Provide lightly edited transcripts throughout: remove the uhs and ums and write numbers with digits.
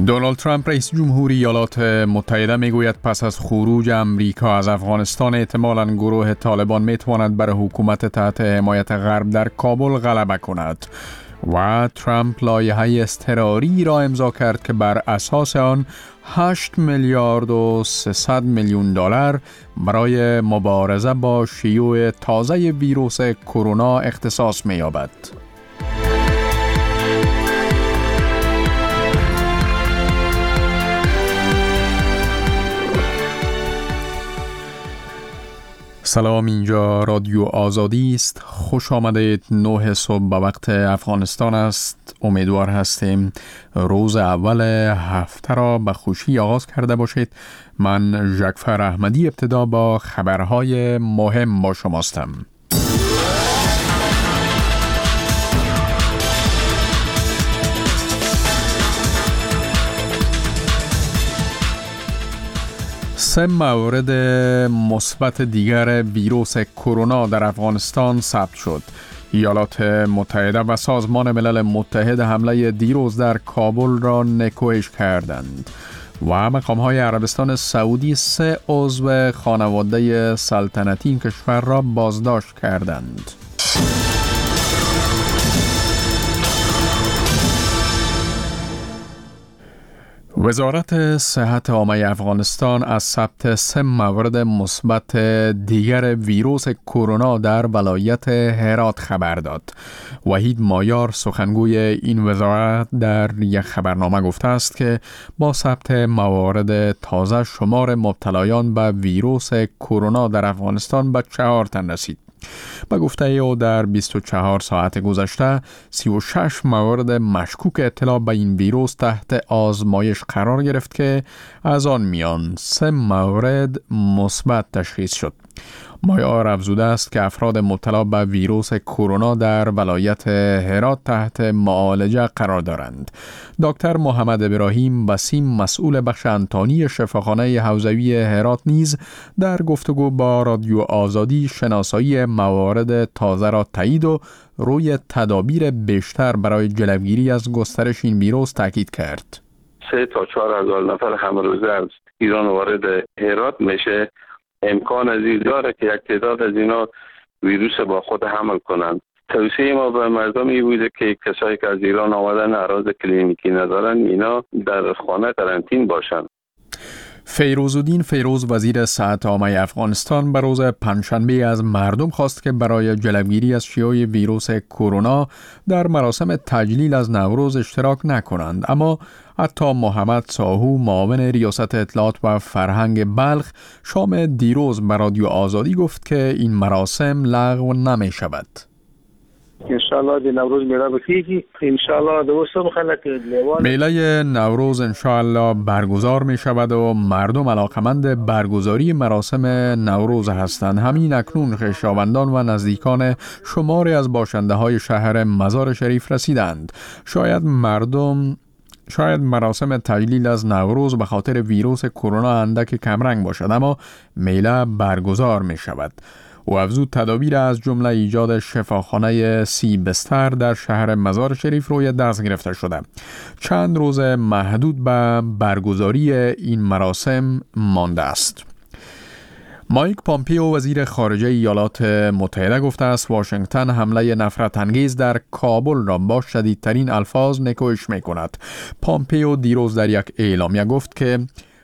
دونالد ترامپ رئیس جمهوری ایالات متحده میگوید پس از خروج امریکا از افغانستان احتمالاً گروه طالبان میتواند بر حکومت تحت حمایت غرب در کابل غلبه کند و ترامپ لایحه اضطراری را امضا کرد که بر اساس آن 8 میلیارد و 300 میلیون دلار برای مبارزه با شیوع تازه ویروس کرونا اختصاص می‌یابد. سلام، اینجا رادیو آزادی است. خوش آمدید. 9 صبح به وقت افغانستان است. امیدوار هستیم روز اول هفته را به خوشی آغاز کرده باشید. من ژکفر احمدی ابتدا با خبرهای مهم با شماستم. سه مورد مثبت دیگر ویروس کرونا در افغانستان ثبت شد. ایالات متحده و سازمان ملل متحد حمله دیروز در کابل را نکوهش کردند و مقام‌های عربستان سعودی 3 عضو خانواده سلطنتی این کشور را بازداشت کردند. وزارت صحت عامه افغانستان از ثبت 3 مورد مثبت دیگر ویروس کرونا در ولایت هرات خبر داد. وحید مایار سخنگوی این وزارت در یک خبرنامه گفته است که با ثبت موارد تازه شمار مبتلایان به ویروس کرونا در افغانستان به 4 تن رسید. با گفته او در 24 ساعت گذشته 36 مورد مشکوک اطلاع به این ویروس تحت آزمایش قرار گرفت که از آن میان 3 مورد مثبت تشخیص شد. مایار افزوده است که افراد مبتلا به ویروس کرونا در ولایت هرات تحت معالجه قرار دارند. دکتر محمد ابراهیم بسیم مسئول بخش انتانی شفاخانه حوزوی هرات نیز در گفتگو با رادیو آزادی شناسایی موارد تازه را تایید و روی تدابیر بیشتر برای جلوگیری از گسترش این ویروس تاکید کرد. 3 تا 4 هزار نفر همروزه از ایران وارد هرات میشه. امکان از این داره که یک تعداد از اینا ویروس با خود حمل کنند. توصیه ما به مردم این بوده که کسایی که از ایران آمدن اعراض کلینیکی ندارن اینا در خانه قرنطین باشند. فیروزالدین فیروز وزیر صحت عامه افغانستان به روز پنجشنبه از مردم خواست که برای جلوگیری از شیوع ویروس کرونا در مراسم تجلیل از نوروز اشتراک نکنند، اما حتی محمد ساهو معاون ریاست اطلاعات و فرهنگ بلخ شام دیروز به رادیو آزادی گفت که این مراسم لغو نمی شود. انشاءالله دی نوروز میله بکیگی، انشاءالله دوستم خلق لیوان میله نوروز انشاءالله برگزار می شود و مردم علاقمند برگزاری مراسم نوروز هستند. همین اکنون خویشاوندان و نزدیکان شماری از باشنده های شهر مزار شریف رسیدند. شاید مراسم تجلیل از نوروز به خاطر ویروس کرونا اندک کمرنگ باشد، اما میله برگزار می شود. و افزود تدابیر از جمله ایجاد شفاخانه 30 بستر در شهر مزار شریف روی دست گرفته شده. چند روز محدود به برگزاری این مراسم مانده است. مایک پامپیو وزیر خارجه ایالات متحده گفته است واشنگتن حمله نفرت انگیز در کابل را با شدیدترین الفاظ نکوهش می کند. پامپیو دیروز در یک اعلامیه گفت که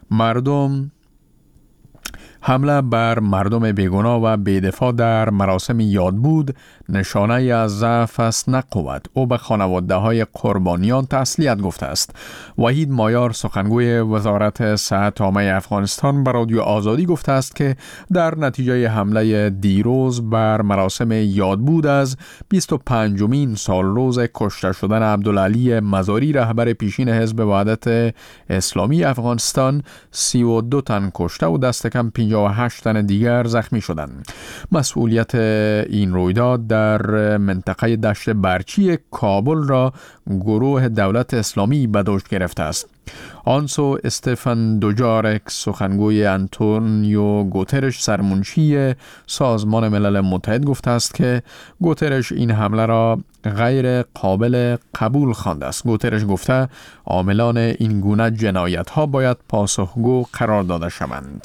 حمله بر مردم بیگناه و بی‌دفاع در مراسم یادبود نشانه از ضعف است نه قوت. او به خانواده های قربانیان تسلیت گفته است. وحید مایار سخنگوی وزارت صحت عامه افغانستان به رادیو آزادی گفته است که در نتیجه حمله دیروز بر مراسم یادبود از 25مین سالروز کشته شدن عبدالعلی مزاری رهبر پیشین حزب وحدت اسلامی افغانستان 32 تن کشته و دست کم 58 تن دیگر زخمی شدند. مسئولیت این رویداد در منطقه دشت برچی کابل را گروه دولت اسلامی به دوش گرفته است. آنسو استفان دوجارک، سخنگوی آنتونیو گوترش سرمنشی سازمان ملل متحد، گفته است که گوترش این حمله را غیر قابل قبول خوانده است. گوترش گفته عاملان این گونه جنایت‌ها باید پاسخگو قرار داده شوند.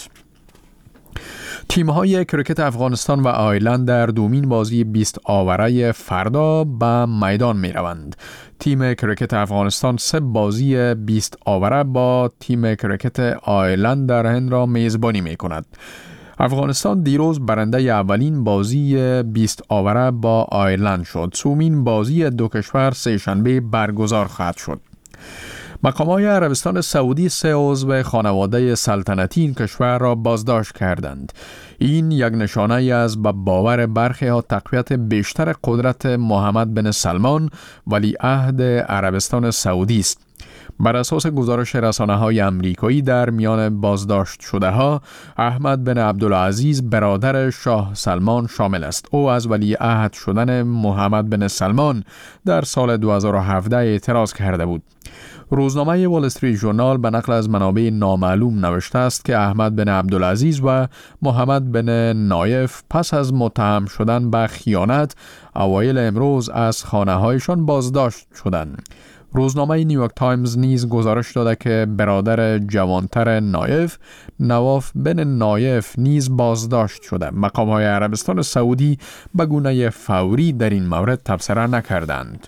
تیم‌های کرکت افغانستان و آیرلند در دومین بازی 20 آوره فردا به میدان می‌روند. تیم کرکت افغانستان 3 بازی 20 آوره با تیم کرکت آیرلند در هند را میزبانی می‌کند. افغانستان دیروز برنده اولین بازی 20 آوره با آیرلند شد. سومین بازی دو کشور سه‌شنبه برگزار خواهد شد. مقام‌های عربستان سعودی 3 عضو خانواده سلطنتی این کشور را بازداشت کردند. این یک نشانه از به باور برخی ها تقویت بیشتر قدرت محمد بن سلمان ولیعهد عربستان سعودی است. بر اساس گزارش رسانه‌های آمریکایی در میان بازداشت شده ها احمد بن عبدالعزیز برادر شاه سلمان شامل است. او از ولیعهد شدن محمد بن سلمان در سال 2017 اعتراض کرده بود. روزنامه وال استریت ژورنال به نقل از منابع نامعلوم نوشته است که احمد بن عبدالعزیز و محمد بن نایف پس از متهم شدن به خیانت اوایل امروز از خانه‌هایشان بازداشت شدند. روزنامه نیویورک تایمز نیز گزارش داده که برادر جوانتر نایف، نواف بن نایف، نیز بازداشت شده. مقام‌های عربستان سعودی به گونه فوری در این مورد تبصره نکردند.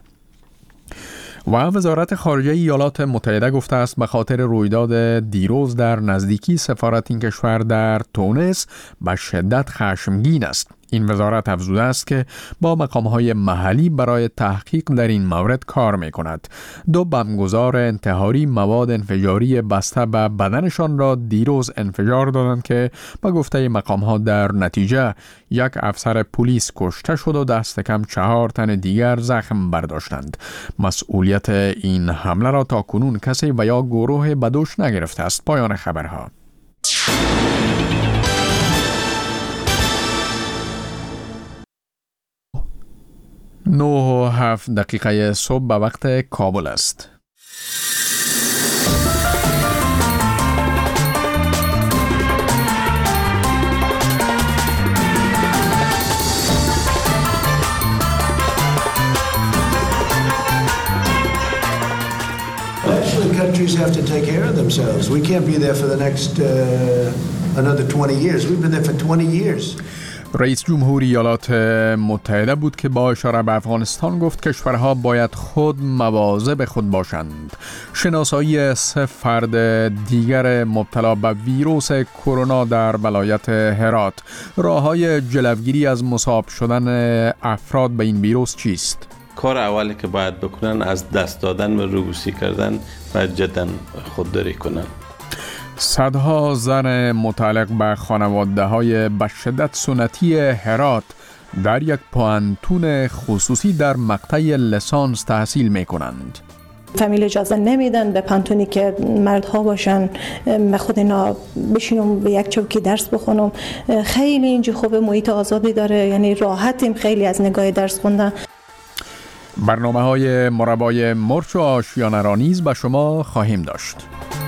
و وزارت خارجه ایالات متحده گفته است به خاطر رویداد دیروز در نزدیکی سفارت این کشور در تونس به شدت خشمگین است. این وزارت افزوده است که با مقام‌های محلی برای تحقیق در این مورد کار می‌کند. 2 بمبگذار انتحاری مواد انفجاری بسته به بدنشان را دیروز انفجار دادند که به گفته مقام‌ها در نتیجه یک افسر پلیس کشته شد و دست کم 4 تن دیگر زخم برداشتند. مسئولیت این حمله را تا کنون کسی و یا گروه به دوش نگرفته است. پایان خبرها. 9:07 صبح به وقت کابل است. Actually, countries have to take care of themselves. We can't be there for the next another 20 years. We've been there for 20 years. رئیس جمهور ایالات متحده بود که با اشاره به افغانستان گفت کشورها باید خود مواظب خود باشند. شناسایی 3 فرد دیگر مبتلا به ویروس کرونا در ولایت هرات. راه‌های جلوگیری از مصاب شدن افراد به این ویروس چیست؟ کار اولی که باید بکنن از دست دادن و روبوسی کردن و جدا خودداری کنن. صدها زن متعلق به خانواده‌های به شدت سنتی هرات در یک پوانتون خصوصی در مقطع لیسانس تحصیل می‌کنند. فامیل اجازه نمیدن به پانتونی که مردها باشن، به خود اینا بشینم به یک چوکی درس بخونم. خیلی اینجا خوبه، محیط آزادی داره، یعنی راحتیم خیلی از نگاه درس خوندن. برنامه‌های مربای مرچ و آشیانه را نیز به شما خواهیم داشت.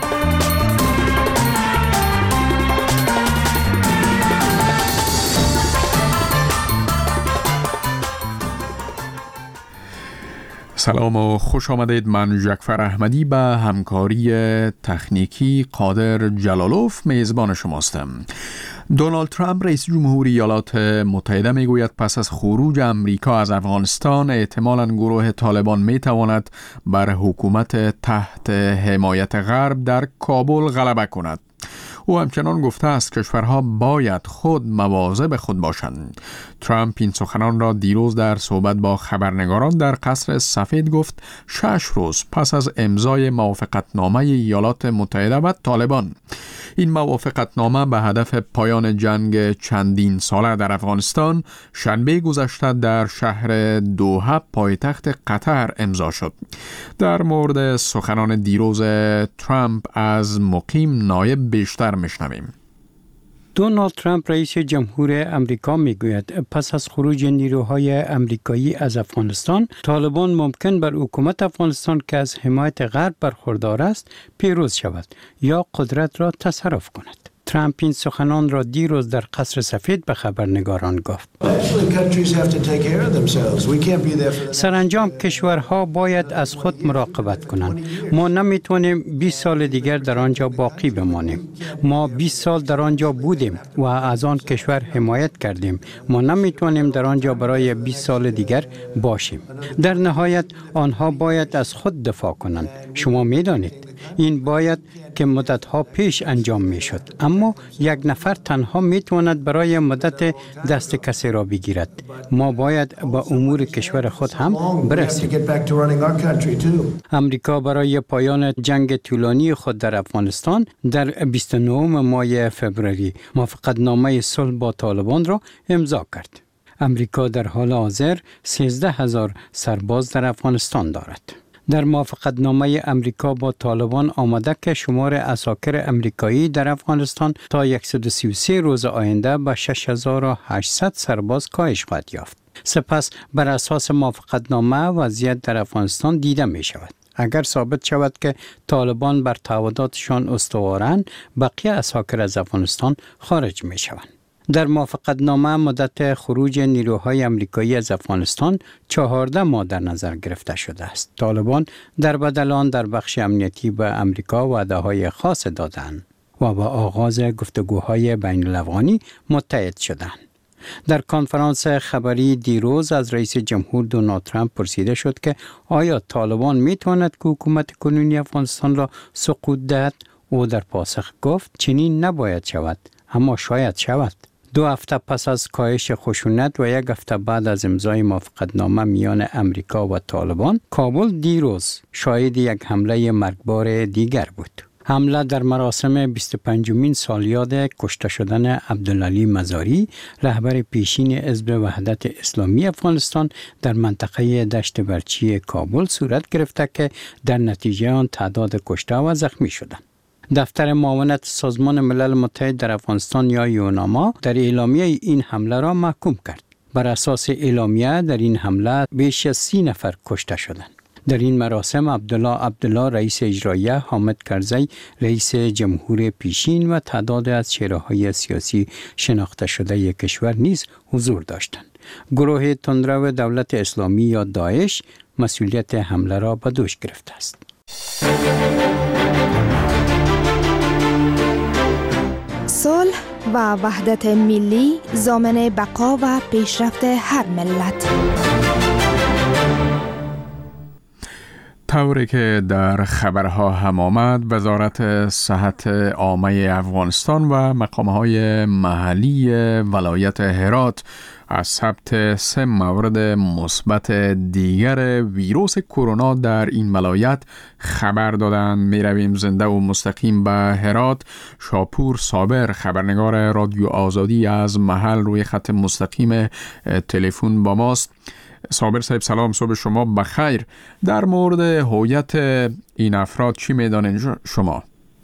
سلام و خوش آمدید. من جعفر احمدی به همکاری تکنیکی قادر جلالوف میزبان شماستم. دونالد ترامپ رئیس جمهور ایالات متحده میگوید پس از خروج امریکا از افغانستان احتمالاً گروه طالبان میتواند بر حکومت تحت حمایت غرب در کابل غلبه کند. او همچنان گفته است کشورها باید خود مواظب خود باشند. ترامپ این سخنان را دیروز در صحبت با خبرنگاران در قصر سفید گفت 6 روز پس از امضای موافقتنامه ایالات متحده و طالبان. این موافقتنامه به هدف پایان جنگ چندین ساله در افغانستان شنبه گذشته در شهر دوحه پایتخت قطر امضا شد. در مورد سخنان دیروز ترامپ از مقیم نایب بیشتر میشنویم. دونالد ترامپ رئیس جمهور امریکا میگوید پس از خروج نیروهای امریکایی از افغانستان، طالبان ممکن بر حکومت افغانستان که از حمایت غرب برخوردار است پیروز شود یا قدرت را تصرف کند. ترامپ این سخنان را دیروز در قصر سفید به خبرنگاران گفت. سرانجام کشورها باید از خود مراقبت کنند. ما نمیتونیم 20 سال دیگر در آنجا باقی بمانیم. ما 20 سال در آنجا بودیم و از آن کشور حمایت کردیم. ما نمیتونیم در آنجا برای 20 سال دیگر باشیم. در نهایت آنها باید از خود دفاع کنند. شما میدانید این باید که مدتها پیش انجام می شد، اما یک نفر تنها می تواند برای مدت دست کسی را بگیرد. ما باید با امور کشور خود هم برسیم. امریکا برای پایان جنگ طولانی خود در افغانستان در 29 ماه فوریه موافقتنامه صلح با طالبان را امضا کرد. امریکا در حال حاضر 13,000 سرباز در افغانستان دارد. در موافقتنامه امریکا با طالبان آمده که شمار عساکر امریکایی در افغانستان تا 133 روز آینده به 6,800 سرباز کاهش خواهد یافت. سپس بر اساس موافقتنامه وضعیت در افغانستان دیده می شود. اگر ثابت شود که طالبان بر تعهداتشان استوارند، بقیه عساکر از افغانستان خارج می شوند. در موافقتنامه مدت خروج نیروهای امریکایی از افغانستان 14 ماه در نظر گرفته شده است. طالبان در بدل آن در بخش امنیتی به امریکا وعده‌های خاص دادند و با آغاز گفتگوهای بین الافغانی متحد شدند. در کنفرانس خبری دیروز از رئیس جمهور دونالد ترامپ پرسیده شد که آیا طالبان می‌تواند که حکومت کنونی افغانستان را سقوط دهد؟ او در پاسخ گفت چنین نباید شود، اما شاید شود. 2 هفته پس از کاهش خشونت و 1 هفته بعد از امضای موافقتنامه میان امریکا و طالبان، کابل دیروز شاهد یک حمله مرگبار دیگر بود. حمله در مراسم 25مین سالیاد کشته شدن عبدالعلی مزاری، رهبر پیشین حزب وحدت اسلامی افغانستان در منطقه دشت برچی کابل صورت گرفته که در نتیجه آن تعداد کشته و زخمی شدند. دفتر معاونت سازمان ملل متحد در افغانستان یا یوناما در اعلامیه این حمله را محکوم کرد. بر اساس اعلامیه در این حمله بیش از 30 نفر کشته شدند. در این مراسم عبدالله رئیس اجراییه، حامد کرزی رئیس جمهور پیشین و تعداد از چهره‌های سیاسی شناخته شده کشور نیز حضور داشتند. گروه تندرو دولت اسلامی یا داعش مسئولیت حمله را به دوش گرفته است. صلح و وحدت ملی ضامن بقا و پیشرفت هر ملت. طوری که در خبرها هم آمد، وزارت صحت عامه افغانستان و مقام‌های محلی ولایت هرات از ثبت 3 مورد مثبت دیگر ویروس کرونا در این ولایت خبر دادند. می رویم زنده و مستقیم به هرات. شاپور صابر، خبرنگار رادیو آزادی از محل، روی خط مستقیم تلفن با ماست. صابر صاحب سلام، صبح شما بخیر. در مورد هویت این افراد چی میدانید شما؟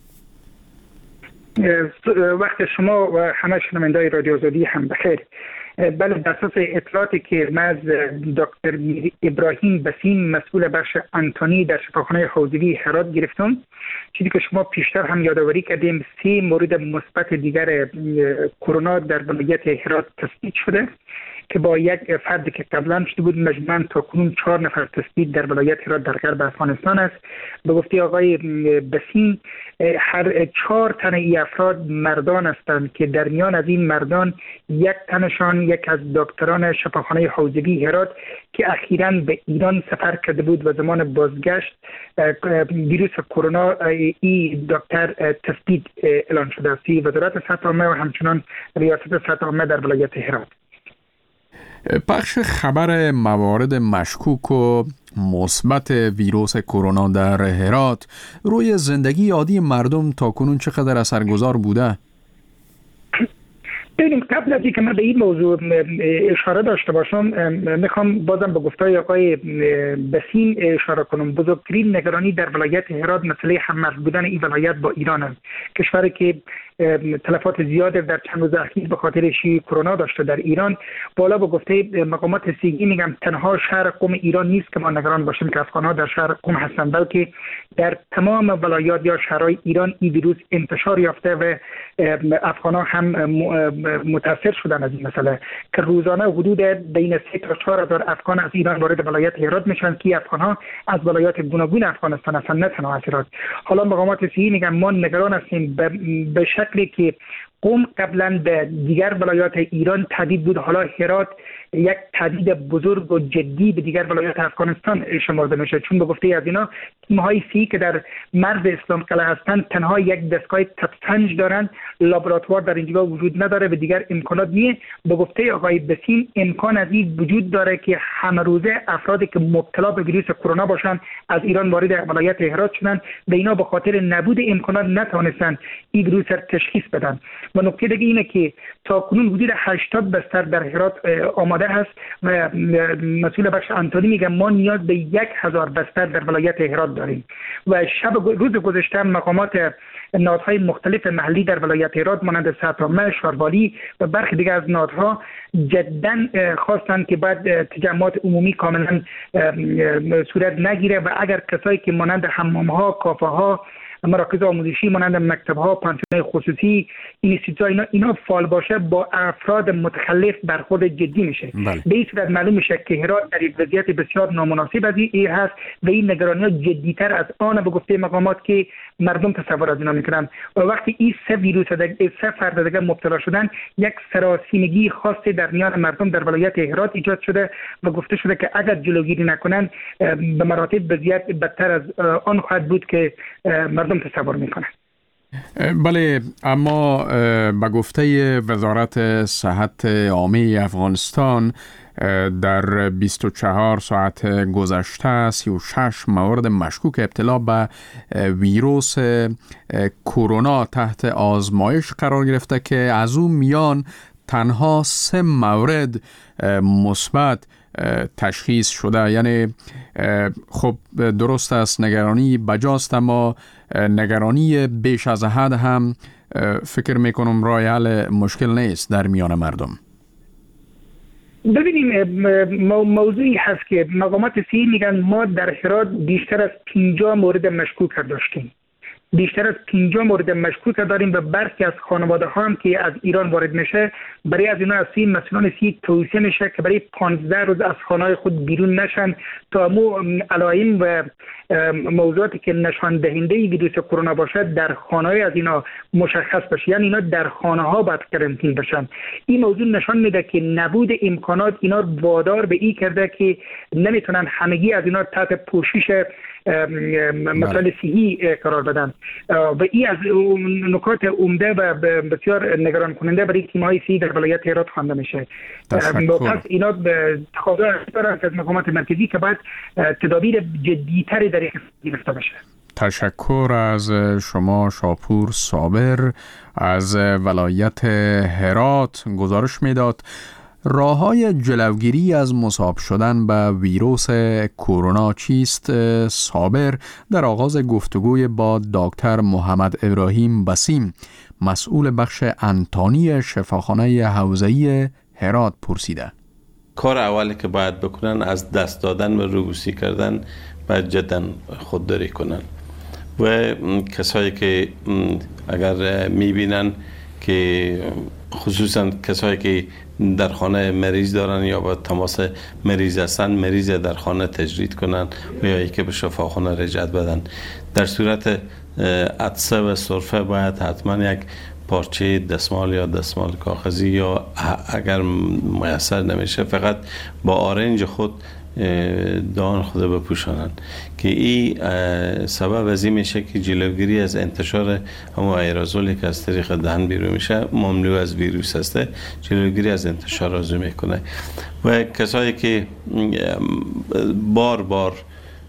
وقت شما و همه شنوندگان رادیو آزادی هم بخیر. بله، بر اساس اطلاعاتی که ما از دکتر ابراهیم بسیم مسئول بخش آنتونی در شفاخانه حوزوی هرات گرفتم، چیزی که شما پیشتر هم یادآوری کردیم 3 مورد مثبت دیگر کرونا در ولایت هرات تثبیت شده که با یک فردی که قبلا شده بود مجموعاً تاکنون 4 نفر تثبیت در ولایت هرات در غرب افغانستان است. به گفته آقای بسیم هر 4 تن این افراد مردان هستند که در میان از این مردان 1 تنشان یک از دکتران شفاخانه حوزوی هرات که اخیراً به ایران سفر کرده بود و زمان بازگشت ویروس کرونا این دکتر تثبیت اعلان شده است. وزارت صحت عامه و همچنان ریاست صحت عامه در ولایت هرات پخش خبر موارد مشکوک و مثبت ویروس کرونا در هرات روی زندگی عادی مردم تاکنون چقدر اثرگذار بوده؟ ببینیم قبل از اینکه من به این موضوع اشاره داشته باشم میخوام بازم به گفتهای آقای بسیم اشاره کنم. بزرگترین نگرانی در ولایت هرات مسئله هممرز بودن این ولایت با ایران است. کشوری که تلفات زیاد در چند روز اخیر به خاطر شیوع کرونا داشته در ایران، بالا به گفته مقامات سیگی میگم تنها شهر قم ایران نیست که ما نگران باشیم که افغان‌ها در شهر قم هستند، بلکه در تمام ولایات یا شهرهای ایران این ویروس انتشار یافته و افغان‌ها هم متاثر شدن از این مسئله که روزانه حدود بین 3 تا 4 هزار افغان از ایران وارد ولایت هرات میشن که افغان‌ها از ولایات گوناگون افغانستان هستند، نه تنها هرات. حالا مقامات سیگی میگن ما نگران هستیم به شکلی که قم قبلا به دیگر ولایات ایران تهدید بود، حالا هرات یک تهدید بزرگ و جدی به دیگر ولایات افغانستان شمرده میشه، چون به گفته از اینا تیم‌های سی که در مرز اسلام قلعه هستند تنها یک دستگاه تفسنج دارند، لابراتوار در اینجا وجود نداره و دیگر امکانات نیست. به گفته آقای بسیم امکان از این وجود داره که همه روزه افرادی که مبتلا به ویروس کرونا باشند از ایران وارد ولایت هرات شدند و اینا به خاطر نبود امکانات نتونستن این ویروس را تشخیص بدن. و نکته دیگه اینه که تا کنون حدود 80 بستر در هرات آماده هست و مسئول بخش آنتونی میگه ما نیاز به 1000 بستر در ولایت هرات داریم. و روز گذشته مقامات نهادهای مختلف محلی در ولایت هرات مانند سرطامه، شاروالی و برخی دیگر از نهادها جداً خواستند که بعد تجمعات عمومی کاملا صورت نگیره و اگر کسایی که مانند حمام‌ها، کافه‌ها، مراکز آموزشی مانند مکتب‌ها، پانتون‌های خصوصی، اینستیتوت‌ها اینا فعال باشه با افراد متخلف برخورد جدی میشه. به این صورت معلوم میشه که هرات در یک وضعیت بسیار نامناسب از این هست و این نگرانی‌ها جدی‌تر از آن به گفته مقامات که مردم تصور از اینا میکنن. و وقتی این 3 ویروس سه فرد دیگه مبتلا شدن یک سراسیمگی خاصی در میان مردم در ولایت هرات ایجاد شده و گفته شده که اگر جلوگیری نکنن به مراتب وضعیت بدتر از آن خواهد بود که مردم تصور میکنن. بله، اما به گفته وزارت صحت عامه افغانستان در 24 ساعت گذشته 36 مورد مشکوک ابتلا به ویروس کرونا تحت آزمایش قرار گرفته که از اون میان تنها 3 مورد مثبت تشخیص شده. یعنی خب درست است نگرانی بجاست، اما نگرانی بیش از حد هم فکر میکنم راه حل مشکل نیست در میان مردم. ببینیم موضوعی هست که مقامات سی میگن ما در هرات بیشتر از 50 مورد مشکوک داشتیم. بیشتر از 50 مورد مشکوک داریم و برخی از خانواده ها هم که از ایران وارد میشه برای از اینا از مسئولان سی توصیه میشه که برای 15 روز از خانه‌های خود بیرون نشن تا علائم و موضوعاتی که نشان دهنده ویروس کرونا باشد در خانه‌های از اینا مشخص بشه، یعنی اینا در خانه‌ها باید قرنطینه بشن. این موضوع نشان میده که نبود امکانات اینا وادار به این کرده که نمیتونن همگی از اینا تحت پوشش مسائل صحی قرار بدن و این از نکات عمده و بسیار نگران کننده برای تیم‌های صحی در ولایت هرات خوانده میشه. پس اینا تقاضا دارن از مقامات مرکزی که باید تدابیر جدی‌تری در گرفته بشه. تشکر از شما شاپور صابر از ولایت هرات. گزارش میداد راه‌های جلوگیری از مصاب شدن به ویروس کرونا چیست؟ صابر در آغاز گفتگوی با دکتر محمد ابراهیم بسیم مسئول بخش انتانی شفاخانه حوزه‌ای هرات پرسیده. کار اولی که باید بکنن از دست دادن و روبوسی کردن باید جدا خودداری کنن و کسایی که اگر میبینن که خصوصا کسایی که در خانه مریض دارن یا با تماس مریض هستن مریض در خانه تجرید کنن و یا که به شفاخانه رجعت بدن. در صورت عطسه و سرفه باید حتما یک پارچه دستمال یا دستمال کاغذی یا اگر میسر نمیشه فقط با آرنج خود دهان خود بپوشانن که این سبب از این میشه که جلوگیری از انتشار همون ایرازولی که از طریق دهن بیرون میشه مملو از ویروس هسته جلوگیری از انتشار آزو میکنه. و کسایی که بار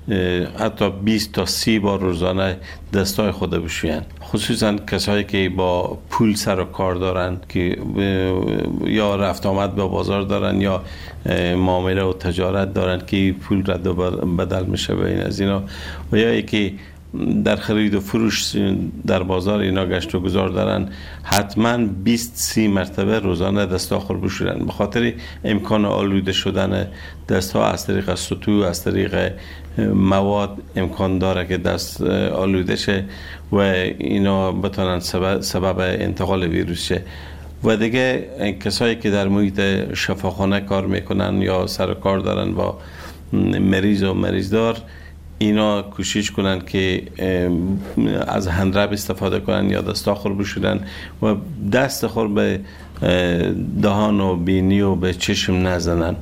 حتی 20 تا 30 بار روزانه دستای خود بشوین، خصوصا کسایی که با پول سر و کار دارن که یا رفت آمد به بازار دارن یا معامله و تجارت دارن که پول رد و بدل میشه بین از اینا، و یا یکی در خرید و فروش در بازار اینا گشت و گذار دارن، حتما 20-30 مرتبه روزانه دستاخر بشورن، به خاطر امکان آلوده شدن دستها از طریق سطو، از طریق مواد امکان داره که دست آلوده شه و اینا بتونن سبب انتقال ویروس شه. و دیگه کسایی که در محیط شفاخانه کار میکنن یا سر کار دارن با مریض و مریضدار، اینا کوشش کنن که از هندرب استفاده کنن یا دستاخر بشورن و دست خود به دهان و بینی و به چشم نزنن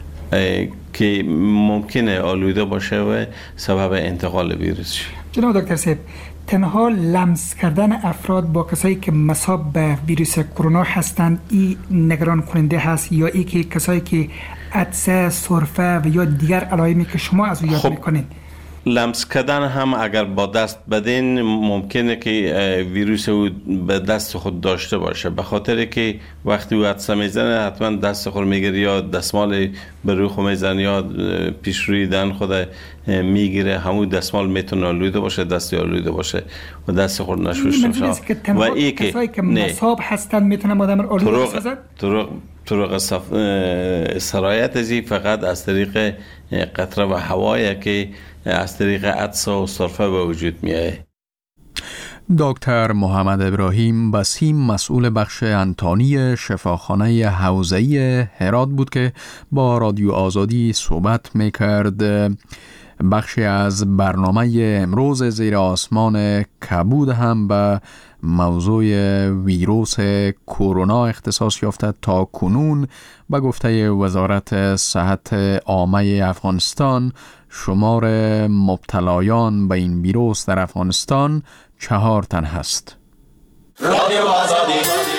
که ممکنه آلوده باشه و سبب انتقال ویروس شه. جناب دکتر صاحب، تنها لمس کردن افراد با کسایی که مصاب به ویروس کرونا هستند این نگران کننده هست، یا ای که کسایی که عطسه، سرفه و یا دیگر علائمی که شما از او یاد میکنید؟ لمس کردن هم اگر با دست بدین ممکنه که ویروس او به دست خود داشته باشه، به خاطر که وقتی او عطسه میزنه حتما دست خود میگیره یا دستمال به روی خود میزنه یا پیش روی دهن خود میگیره، همون دستمال میتونه آلوده باشه، دستی آلوده باشه و دست خود نشوشته باشه. و این که کسایی که مصاب هستن میتونن آدم آلوده بسازن؟ طرق سرایت ازی فقط از طریق قطره و هوایی که از طریق عطسه و سرفه به وجود میاد. دکتر محمد ابراهیم بسیم مسئول بخش انتانی شفاخانه حوزه‌ای هرات بود که با رادیو آزادی صحبت میکرد. بخشی از برنامه امروز زیر آسمان کبود هم به موضوع ویروس کرونا اختصاص یافته. تا کنون به گفته وزارت صحت عامه افغانستان شمار مبتلایان به این ویروس در افغانستان 4 تن هست. رادیو آزادی.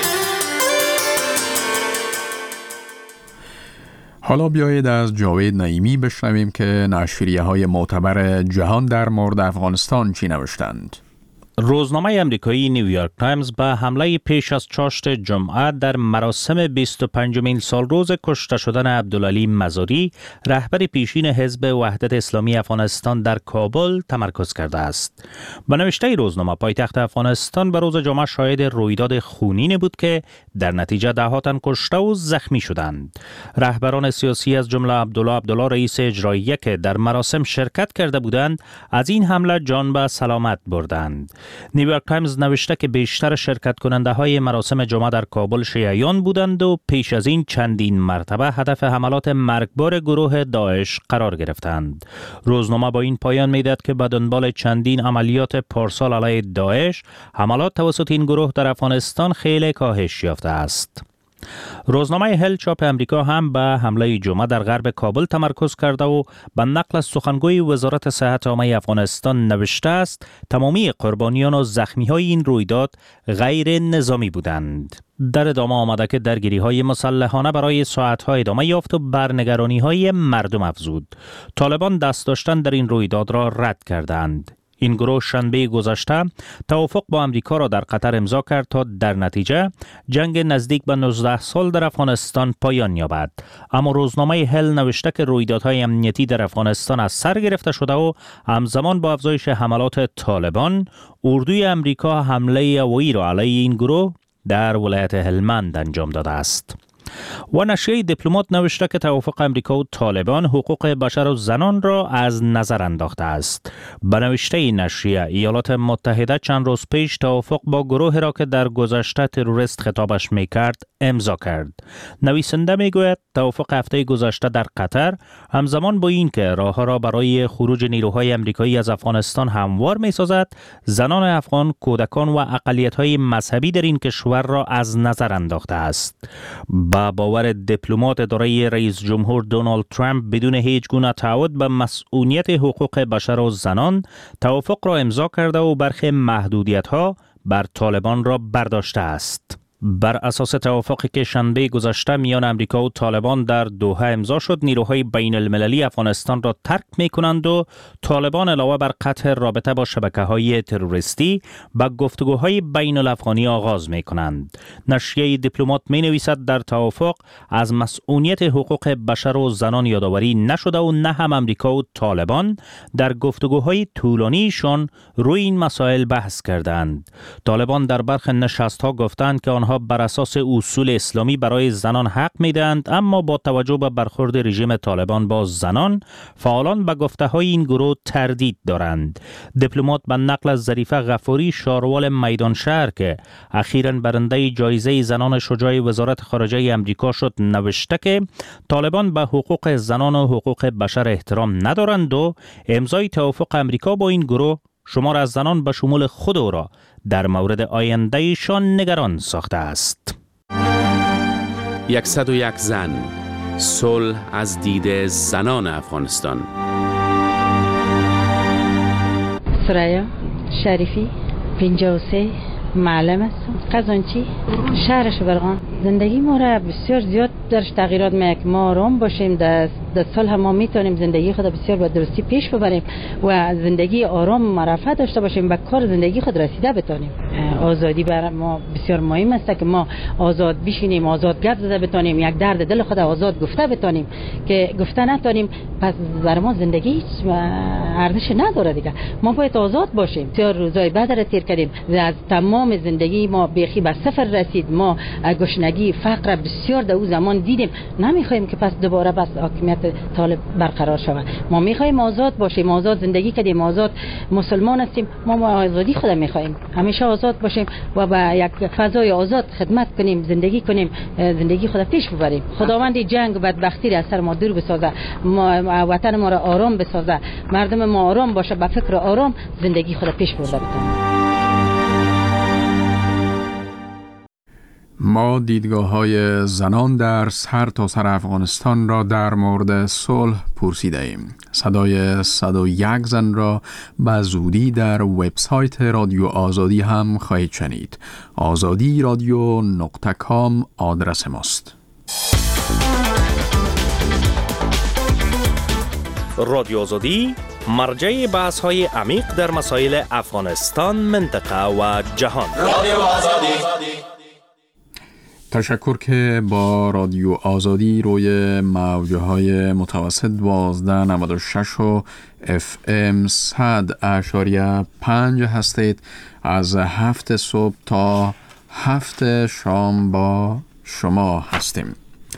حالا بیایید از جاوید نعیمی بشنویم که نشریه‌های معتبر جهان در مورد افغانستان چی نوشتند. روزنامه امریکایی نیویورک تایمز به حمله پیش از چاشت جمعه در مراسم 25مین سالروز کشته شدن عبدالعلی مزاری، رهبر پیشین حزب وحدت اسلامی افغانستان در کابل تمرکز کرده است. به نوشته روزنامه، پایتخت افغانستان به روز جمعه شاهد رویداد خونین بود که در نتیجه ده‌ها تن کشته و زخمی شدند. رهبران سیاسی از جمله عبدالله رئیس اجراییه که در مراسم شرکت کرده بودند، از این حمله جان به سلامت بردند. نیویورک تایمز نوشته که بیشتر شرکت کننده های مراسم جمعه در کابل شیعیان بودند و پیش از این چندین مرتبه هدف حملات مرگبار گروه داعش قرار گرفتند. روزنامه با این پایان میدهد که به دنبال چندین عملیات پارسال علیه داعش، حملات توسط این گروه در افغانستان خیلی کاهش یافته است. روزنامه هل چاپ امریکا هم به حمله جمعه در غرب کابل تمرکز کرده و به نقل از سخنگوی وزارت صحت عامه افغانستان نوشته است تمامی قربانیان و زخمی‌های این رویداد غیر نظامی بودند. در ادامه آمده که درگیری‌های مسلحانه برای ساعت‌ها ادامه یافت و برنگرانی‌های مردم افزود. طالبان دست داشتن در این رویداد را رد کردند. این گروه شنبه گذشته توافق با امریکا را در قطر امضا کرد تا در نتیجه جنگ نزدیک به 19 سال در افغانستان پایان یابد. اما روزنامه هل نوشته که رویدادهای امنیتی در افغانستان از سر گرفته شده و همزمان با افزایش حملات طالبان، اردوی امریکا حمله هوایی را علیه این گروه در ولایت هلمند انجام داده است. و نشریه دیپلمات نوشته که توافق امریکا و طالبان حقوق بشر و زنان را از نظر انداخته است. به نوشته نشریه، ایالات متحده چند روز پیش توافق با گروهی را که در گذشته تروریست خطابش میکرد امضا کرد. نویسنده میگوید توافق هفته گذشته در قطر همزمان با این که راهها را برای خروج نیروهای امریکایی از افغانستان هموار میسازد، زنان افغان، کودکان و اقلیت‌های مذهبی در این کشور را از نظر انداخته است. با باور دیپلمات اداره رئیس جمهور دونالد ترامپ بدون هیچ گونه تعهد به مسئولیت حقوق بشر و زنان توافق را امضا کرده و برخی محدودیت‌ها بر طالبان را برداشته است. بر اساس توافقی که شنبه گذشته میان امریکا و طالبان در دوحه امضا شد، نیروهای بین المللی افغانستان را ترک می کنند و طالبان علاوه بر قطع رابطه با شبکه‌های تروریستی به گفتگوهای بین الافغانی آغاز می کنند. نشریه دیپلمات می نویسد در توافق از مسئولیت حقوق بشر و زنان یادآوری نشده و نه هم امریکا و طالبان در گفتگوهای طولانیشان روی این مسائل بحث کردند. طالبان در برخی نشست‌ها گفتند که آنها بر اساس اصول اسلامی برای زنان حق می‌دهند، اما با توجه به برخورد رژیم طالبان با زنان، فعالان به گفته‌های این گروه تردید دارند. دیپلمات به نقل از ظریفه غفوری، شاروال میدان شهر که اخیراً برنده جایزه زنان شجاع وزارت خارجه امریکا شد، نوشته که طالبان به حقوق زنان و حقوق بشر احترام ندارند و امضای توافق امریکا با این گروه شمار از زنان به شمول خود او را در مورد آیندهشان نگران ساخته است. 101 زن، صلح از دید زنان افغانستان. سریا شریفی، 53، معلم هستم، قزانچی، شهر شبرغان. زندگی ما را بسیار زیاد درش تغییرات می‌کنه. ما آرام باشیم، در صلح ما میتونیم زندگی خود بسیار با درستی پیش ببریم و زندگی آرام معرفت داشته باشیم، به کار زندگی خود رسیده بتونیم. آزادی برای ما بسیار مهم است که ما آزاد بشینیم، آزاد گپ زده بتونیم، یک درد دل خود آزاد گفته بتونیم. که گفته نتونیم پس برای ما زندگی هیچ ارزش نداره دیگه. ما باید آزاد باشیم. بسیار روزای بد را تیر کردیم، از تمام زندگی ما بیخی به صفر رسید. ما گشنگی، فقر بسیار در اون زمان دیدیم. نمیخوایم که پس دوباره بس حاکمیت طالب برقرار شود. ما میخوایم آزاد باشیم، آزاد زندگی کنیم، آزاد مسلمان هستیم. ما آزادی خود میخوایم، همیشه آزاد باشیم و با یک فضای آزاد خدمت کنیم، زندگی کنیم، زندگی خود پیش ببریم. خداوند جنگ و بدبختی را از سر ما دور بسازه، ما وطن ما را آرام بسازه، مردم ما آرام باشه، با فکر آرام زندگی خود پیش برده بتونیم. ما دیدگاه‌های زنان در سرتاسر افغانستان را در مورد صلح پرسیده ایم. صدای 101 زن را به زودی در وبسایت رادیو آزادی هم خواهید شنید. azadi.radio.com آدرس ماست. رادیو آزادی مرجع بحث‌های عمیق در مسائل افغانستان، منطقه و جهان. رادیو آزادی. تشکر که با رادیو آزادی روی موج‌های متوسط 1296 و FM 100.5 هستید. از 7 صبح تا 7 شام با شما هستیم.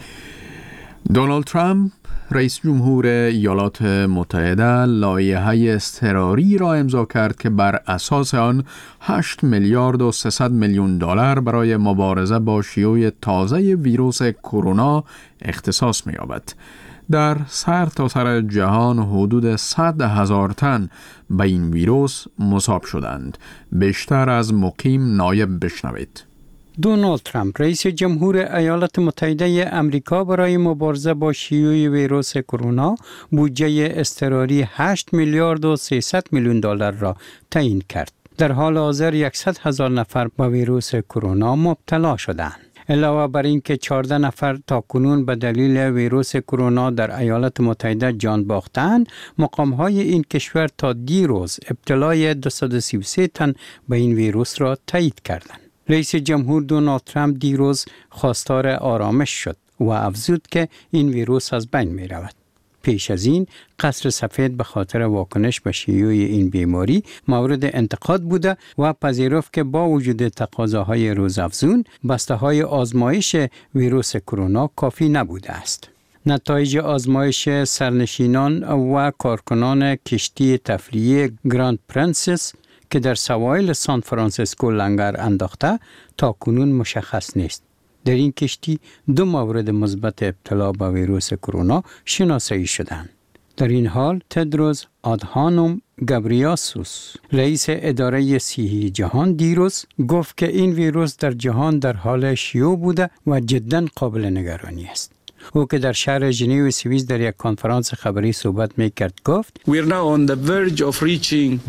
دونالد ترامپ رئیس جمهور ایالات متحده لایحه اضطراری را امضا کرد که بر اساس آن 8 میلیارد و 300 میلیون دلار برای مبارزه با شیوع تازه ویروس کرونا اختصاص می‌یابد. در سرتاسر جهان حدود 100,000 تن به این ویروس مصاب شدند. بیشتر از مقیم نایب بشنوید. دونالد ترامپ رئیس جمهور ایالات متحده امریکا برای مبارزه با شیوع ویروس کرونا بودجه اضطراری 8 میلیارد و 300 میلیون دلار را تعیین کرد. در حال حاضر 100,000 نفر با ویروس کرونا مبتلا شدند. علاوه بر اینکه 14 نفر تاکنون به دلیل ویروس کرونا در ایالات متحده جان باختند، مقام‌های این کشور تا دیروز ابتلای 233 تن به این ویروس را تایید کردند. رئیس جمهور دونالد ترامپ دیروز خواستار آرامش شد و افزود که این ویروس از بین می رود. پیش از این قصر سفید به خاطر واکنش به شیوع این بیماری مورد انتقاد بوده و پذیرفت که با وجود تقاضاهای روزافزون بسته‌های آزمایش ویروس کرونا کافی نبوده است. نتایج آزمایش سرنشینان و کارکنان کشتی تفریحی گراند پرنسس که در سواحل سان فرانسیسکو لنگر انداخته تا کنون مشخص نیست. در این کشتی 2 مورد مثبت ابتلا به ویروس کرونا شناسایی شدند. در این حال تدروس آدهانوم گابریاسوس رئیس اداره صحی جهان دیروز گفت که این ویروس در جهان در حال شیوع بوده و جداً قابل نگرانی است. او که در شهر ژنو سوئیس در یک کنفرانس خبری صحبت می‌کرد گفت We are now on the verge of reaching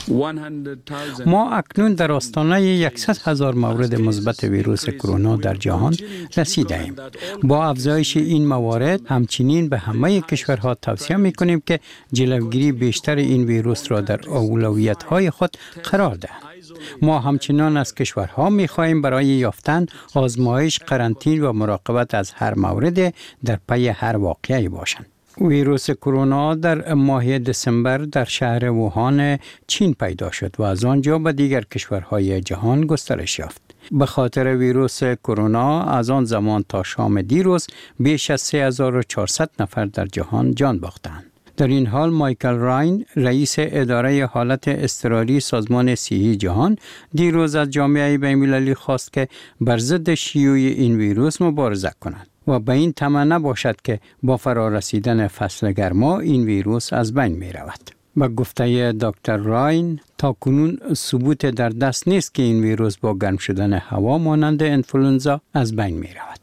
ما اکنون در آستانه 100,000 مورد مثبت ویروس کرونا در جهان رسیده‌ایم. با افزایش این موارد همچنین به همه کشورها توصیه می‌کنیم که جلوگیری بیشتر این ویروس را در اولویت‌های خود قرار دهند. ما همچنان از کشورها می‌خواهیم برای یافتن آزمایش، قرنطینه و مراقبت از هر مورد در پی هر واقعه‌ای باشند. ویروس کرونا در ماه دسامبر در شهر ووهان چین پیدا شد و از آنجا به دیگر کشورهای جهان گسترش یافت. به خاطر ویروس کرونا از آن زمان تا شام دیروز بیش از 3400 نفر در جهان جان باختند. در این حال مایکل راین، رئیس اداره حالت اضطراری سازمان صحی جهان، دیروز از جامعه بین‌المللی خواست که بر ضد شیوع این ویروس مبارزه کنند و به این طمع نباشد که با فرارسیدن فصل گرما این ویروس از بین می رود. با گفته دکتر راین، تا کنون ثبوت در دست نیست که این ویروس با گرم شدن هوا مانند انفلوئنزا از بین می رود.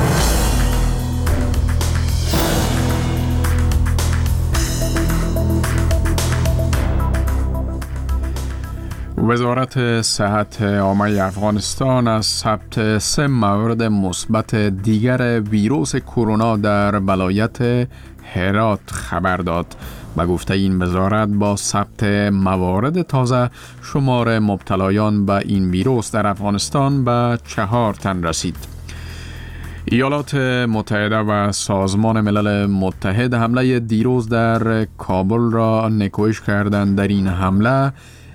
وزارت صحت عامه افغانستان از ثبت 3 مورد مثبت دیگر ویروس کرونا در ولایت هرات خبر داد. به گفته این وزارت با ثبت موارد تازه شمار مبتلایان به این ویروس در افغانستان به 4 تن رسید. ایالات متحده و سازمان ملل متحد حمله دیروز در کابل را نکوهش کردند. در این حمله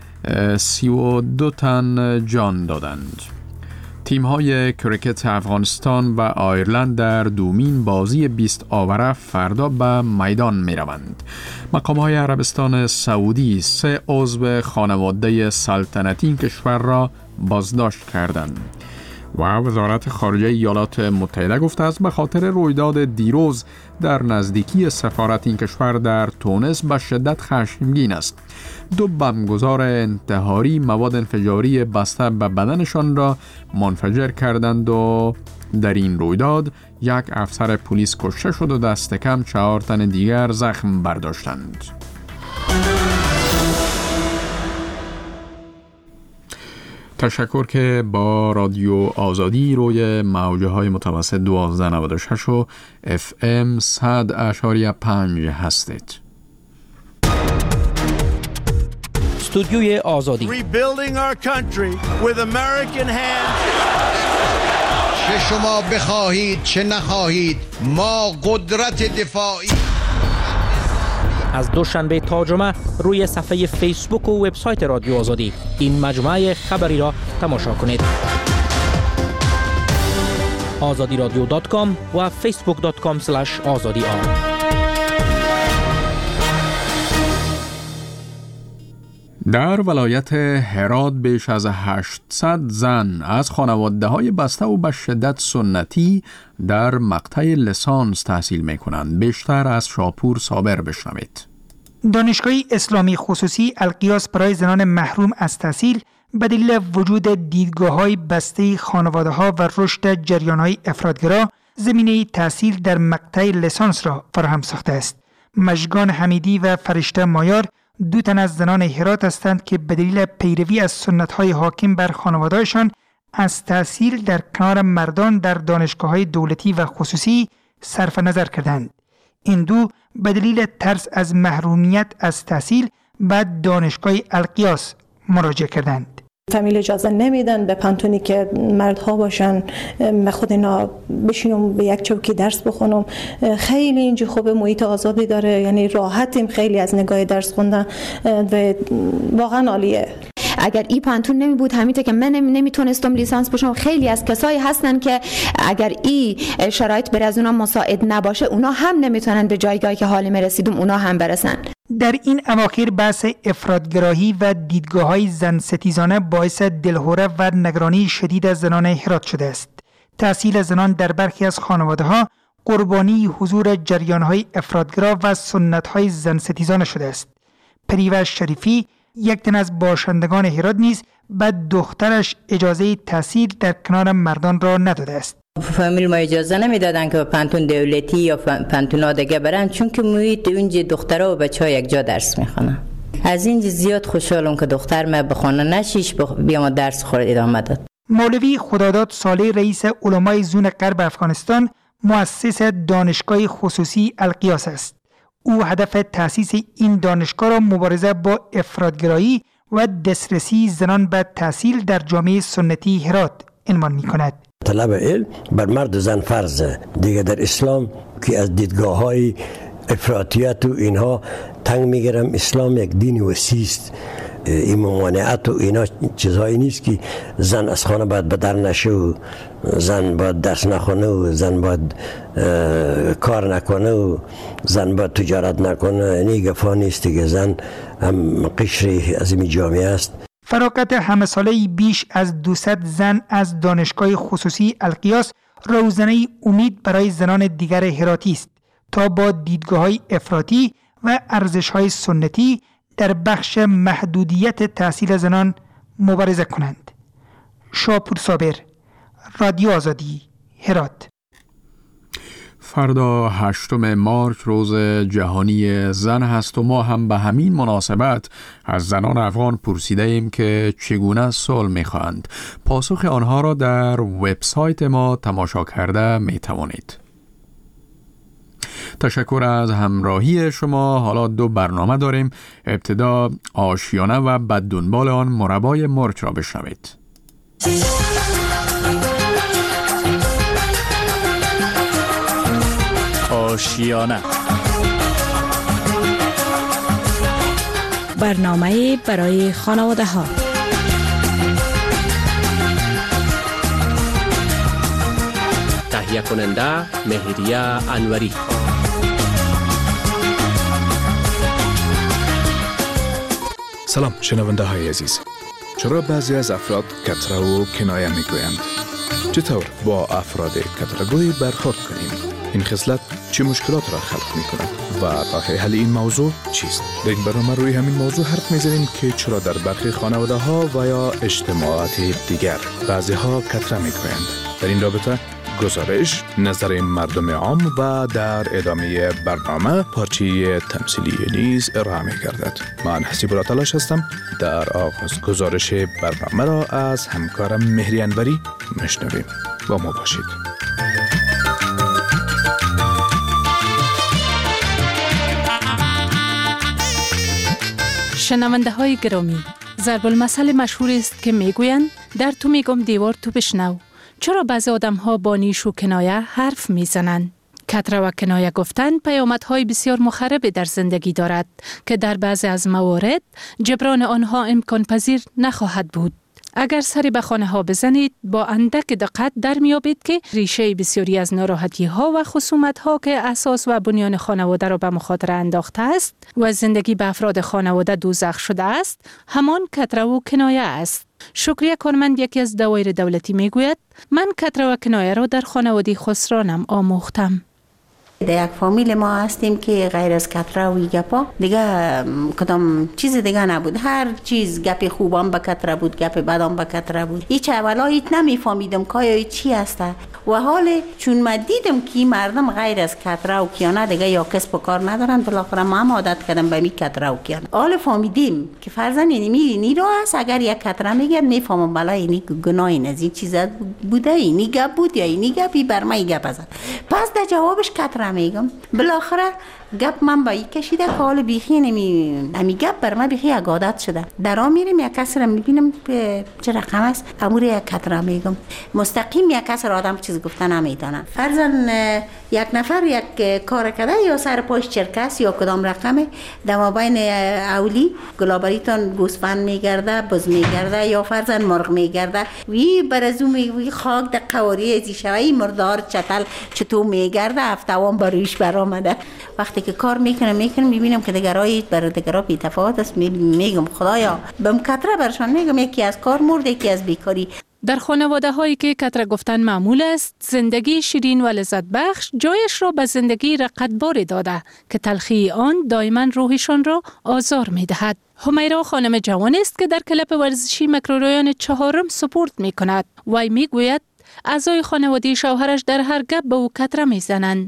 32 تن جان دادند. تیم‌های کریکت افغانستان و آیرلند در دومین بازی 20 آوره فردا به میدان می‌روند. مقام‌های عربستان سعودی 3 عضو خانواده سلطنتی این کشور را بازداشت کردند. و وزارت خارجه ایالات متحده گفته است به خاطر رویداد دیروز در نزدیکی سفارت این کشور در تونس به شدت خشمگین است. 2 بمبگذار انتحاری مواد انفجاری بسته به بدنشان را منفجر کردند و در این رویداد 1 افسر پلیس کشته شد و دست کم 4 تن دیگر زخم برداشتند. تشکر که با رادیو آزادی روی موجه های متوسط 1296 و FM 100.5 هستید. استودیوی آزادی. Rebuilding our country with American hands. چه شما بخواهید چه نخواهید ما قدرت دفاعی. از دوشنبه تا جمعه روی صفحه فیسبوک و وبسایت رادیو آزادی این مجموعه خبری را تماشا کنید. azadiradio.com و facebook.com/azadi. در ولایت هرات بیش از 800 زن از خانواده‌های بسته و به شدت سنتی در مقطع لیسانس تحصیل می‌کنند. بیشتر از شاپور صابر بشنوید. دانشگاه اسلامی خصوصی القیاس برای زنان محروم از تحصیل به دلیل وجود دیدگاه‌های بسته خانواده‌ها و رشد جریان‌های افراط‌گرا زمینه تحصیل در مقطع لیسانس را فراهم ساخته است. مژگان حمیدی و فرشته مایار 2 تن از زنان هرات هستند که به دلیل پیروی از سنت‌های حاکم بر خانواده‌شان از تحصیل در کنار مردان در دانشگاه‌های دولتی و خصوصی صرف نظر کردند. این 2 به دلیل ترس از محرومیت از تحصیل به دانشگاه القیاس مراجعه کردند. فامیل اجازه نمیدن به پانتونی که مردها باشن، من خود اینا بشینم به یک چوکی درس بخونم. خیلی اینجا خوبه، محیط آزادی داره، یعنی راحتیم خیلی از نگاه درس خوندن و واقعا عالیه. اگر این پانتون نمی بود همیته که من نمیتونستم لیسانس بشم. خیلی از کسایی هستن که اگر این شرایط بر از اونا مساعد نباشه اونا هم نمیتونن به جایگاهی که حالی می رسیدم اونا هم برسن. در این اواخر بحث افراط‌گرایی و دیدگاه‌های زن ستیزانه باعث دلهوره و نگرانی شدید از زنان هرات شده است. تحصیل زنان در برخی از خانواده‌ها قربانی حضور جریان‌های افراط‌گرا و سنت‌های زن ستیزانه شده است. پریوش شریفی، یک تن از باشندگان هرات نیز به دخترش اجازه تحصیل در کنار مردان را نداده است. فامیل ما اجازه نمیدادن که پانتون دولتی یا پانتون دیگه برن، چون که محیط اونجا دخترها و بچه‌ها یک جا درس میخونن. از این زیاد خوشحالم که دختر ما به خانه نشیش بیام درس خود ادامه داد. مولوی خداداد صالح رئیس علمای زون غرب افغانستان مؤسس دانشگاه خصوصی القیاس است. او هدف تأسیس این دانشگاه را مبارزه با افراطگرایی و دسترسی زنان به تحصیل در جامعه سنتی هرات عنوان می کند. طلب علم بر مرد و زن فرض دیگه در اسلام که از دیدگاه‌های افراطیت و اینها تنگ میگیرم. اسلام یک دین وسیع است. این ممانعت و اینا چیزهایی نیست که زن از خانه باید بدر نشه و زن باید درس نخونه و زن باید کار نکنه و زن باید تجارت نکنه. این گفا نیست که زن هم قشری از این جامعه است. فراغت همه ساله بیش از 200 زن از دانشگاه خصوصی القیاس روزنه امید برای زنان دیگر هراتی است تا با دیدگاه‌های افراطی و ارزش‌های سنتی در بخش محدودیت تحصیل زنان مبارزه کنند. شاپور صابر، رادیو آزادی، هرات. فردا 8 مارچ روز جهانی زن هست و ما هم به همین مناسبت از زنان افغان پرسیده ایم که چگونه صلح می‌خواهند. پاسخ آنها را در وبسایت ما تماشا کرده می‌توانید. تشکر از همراهی شما. حالا 2 برنامه داریم. ابتدا آشیانه و بعد دنبال آن مربای مرچ را بشنوید. آشیانه، برنامه برای خانواده ها. تهیه کننده مهریه انوری. سلام شنونده های عزیز. چرا بعضی از افراد کتره و کنایه میگویند؟ چطور با افراد کتره‌گوی برخورد کنیم؟ این خصلت چه مشکلات را خلق می‌کند و راه حل این موضوع چیست؟ در این برنامه روی همین موضوع حرف می‌زنیم که چرا در برخی خانواده‌ها و یا اجتماعات دیگر بعضی‌ها کتره میگویند. در این رابطه گزارش، نظر مردم عام و در ادامه برنامه پارچه تمثیلی نیز ارائه می‌گردد. من حسیب الله تلاش هستم. در آغاز گزارش برنامه را از همکارم مهری انوری میشنویم. با ما باشید. شنونده های گرامی، ضرب المثل مشهور است که میگویند در تو میگم دیوار تو بشنو. چرا بعضی آدم ها با نیش و کنایه حرف میزنند؟ کتره و کنایه گفتن پیامدهای بسیار مخربی در زندگی دارد که در بعضی از موارد جبران آنها امکان پذیر نخواهد بود. اگر سری به خانه ها بزنید با اندک دقت در میابید که ریشه بسیاری از ناراحتی ها و خصومت ها که اساس و بنیان خانواده را به مخاطره انداخته است و زندگی به افراد خانواده دوزخ شده است، همان کتره و کنایه است. شکریه کارمند یکی از دوایر دولتی میگوید من کتره و کنایه را در خانواده خسرانم آموختم. در یک فامیل ما هستیم که غیر از کتره و گپا دیگه کدام چیز دیگه نبود. هر چیز گپ خوبم به کتره بود، گپ بدم به کتره بود. هیچ اولا هیچ نمیفهمیدم که چی هسته و حال چون ما دیدم که مردم غیر از کتره و کیانه دیگه یا کسب و کار ندارن، بالاخره ما هم عادت کردم به می کتره و کیانه. حال فهمیدیم که فرضاً اینی رو هست. اگر یک کتره میگه میفهمم بالا اینی گناهی از این چیزا بوده، اینی گپ بود یا اینی گپی بر ما گپ زد. پس در جوابش کتره میگم. بالاخره گپ من با یک کشیده که حال بیخی همی گپ بر من بیخی یک عادت شده. درا میرم یک کس را میبینم چه رقم است، امور یک کتره میگم. مستقیم یک کس را آدم چیز گفتن نمیدانم. فرضاً یک نفر یک کار کرده یا سر پاش چرکس یا کدام رقمه در مابین اولی گلابریتون گوسفند میگرده، بز میگرده یا فرضاً مرغ میگرده، وی برازو میگوی خاک در قواری ازی شوی مردار چتل چطور میگرده هفتوان برویش برآمده. وقتی که کار میکنم میبینم که دیگرایی برای دیگرها بی تفاوت است. میگم خدایا بم کتره برشان میگم یکی از کار مرد یکی از بیکاری. در خانواده هایی که کتره گفتن معمول است، زندگی شیرین و لذت بخش جایش را به زندگی رقتباری داده که تلخی آن دائما روحشان را آزار میدهد. همیرا خانم جوان است که در کلب ورزشی مکروریان 4 سپورت میکند. وی میگوید اعضای خانواده شوهرش در هر گپ به او کتره میزنند.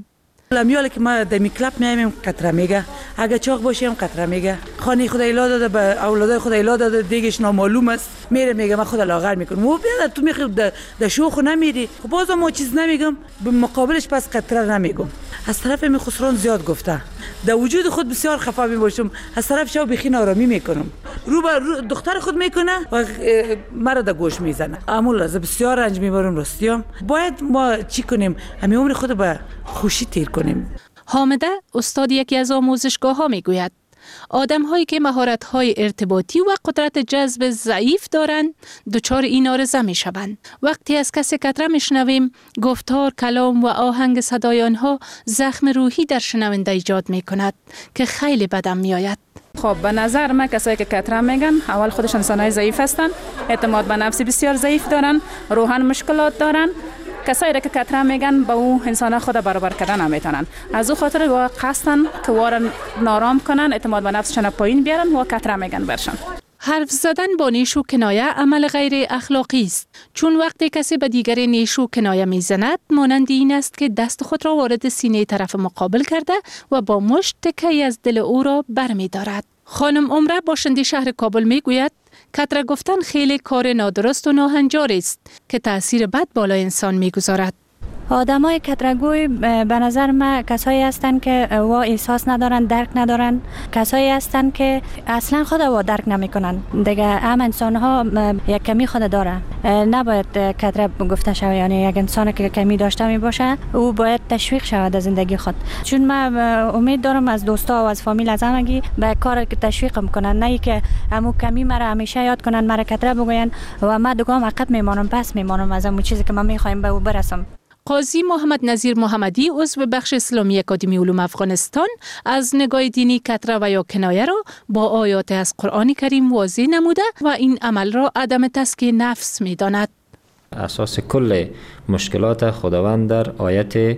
لمیاله که ما در کلاب میایم قطره میگه، اگه چاق باشیم قطره میگه، خانه خدا الا داده به اولادای خدا الا داده، دیگهش نامعلوم است، میره میگه من خدا لاغر میکنم. و بیا تو میخوای در شوخ نمیری، خب بازم ما چیز نمیگم، به مقابلش پس قطره نمیگم. از طرف می خسران زیاد گفته، در وجود خود بسیار خفا میباشم، از طرف شو بخی نارامی میکنم، رو به دختر خود میکنه و مرا در گوش میزنه. عمول از بسیار رنج میبرم راستیام. باید ما چی کنیم؟ همین عمر خود به خوشی تیر کنیم. حامده استاد یکی از آموزشگاه ها میگوید آدم هایی که مهارت های ارتباطی و قدرت جذب ضعیف دارند دچار این آرزه می شوند. وقتی از کسی کتره می شنویم گفتار، کلام و آهنگ صدای آنها زخم روحی در شنونده ایجاد می کند که خیلی بدم می آید. خب به نظر من کسایی که کتره میگن اول خودشان انسانای ضعیف هستن، اعتماد به نفس بسیار ضعیف دارن، روحان مشکلات دارن. کسایی که کتره میگن با او انسان خود برابر کردن نمیتونن. از او خاطر و قصدن که وارن نارام کنن، اعتماد به نفسشون پایین بیارن و کتره میگن برشن. حرف زدن با نیش و کنایه عمل غیر اخلاقی است، چون وقتی کسی به دیگر نیش و کنایه میزند مانند این است که دست خود را وارد سینه طرف مقابل کرده و با مشت تکی از دل او را برمی‌دارد. خانم عمره باشنده شهر کابل میگوید کتره گفتن خیلی کار نادرست و ناهنجار است که تأثیر بد بالای انسان میگذارد. آدمای کترگوی به نظر من کسایی هستند که وا احساس ندارن، درک ندارن، کسایی هستند که اصلا خود وا درک نمیکنن. دیگه هم انسان ها یک کمی خود داره، نباید کتره گفته شود. یعنی یک انسان که کمی داشته می باشه او باید تشویق شود از زندگی خود، چون من امید دارم از دوستا و از فامیل از همگی به کار تشویق میکنن، نه که همو کمی مرا همیشه یاد کنن، مرا کتره بگوین و من دوگام عقب میمانم، پس میمانم از همون چیزی که من میخوایم به او برسم. قاضی محمد نظیر محمدی عضو بخش اسلامی اکادمی علوم افغانستان از نگاه دینی کتره و یا کنایه را با آیات از قرآن کریم واضح نموده و این عمل را عدم تزکیه نفس می داند. اساس کل مشکلات خداوند در آیت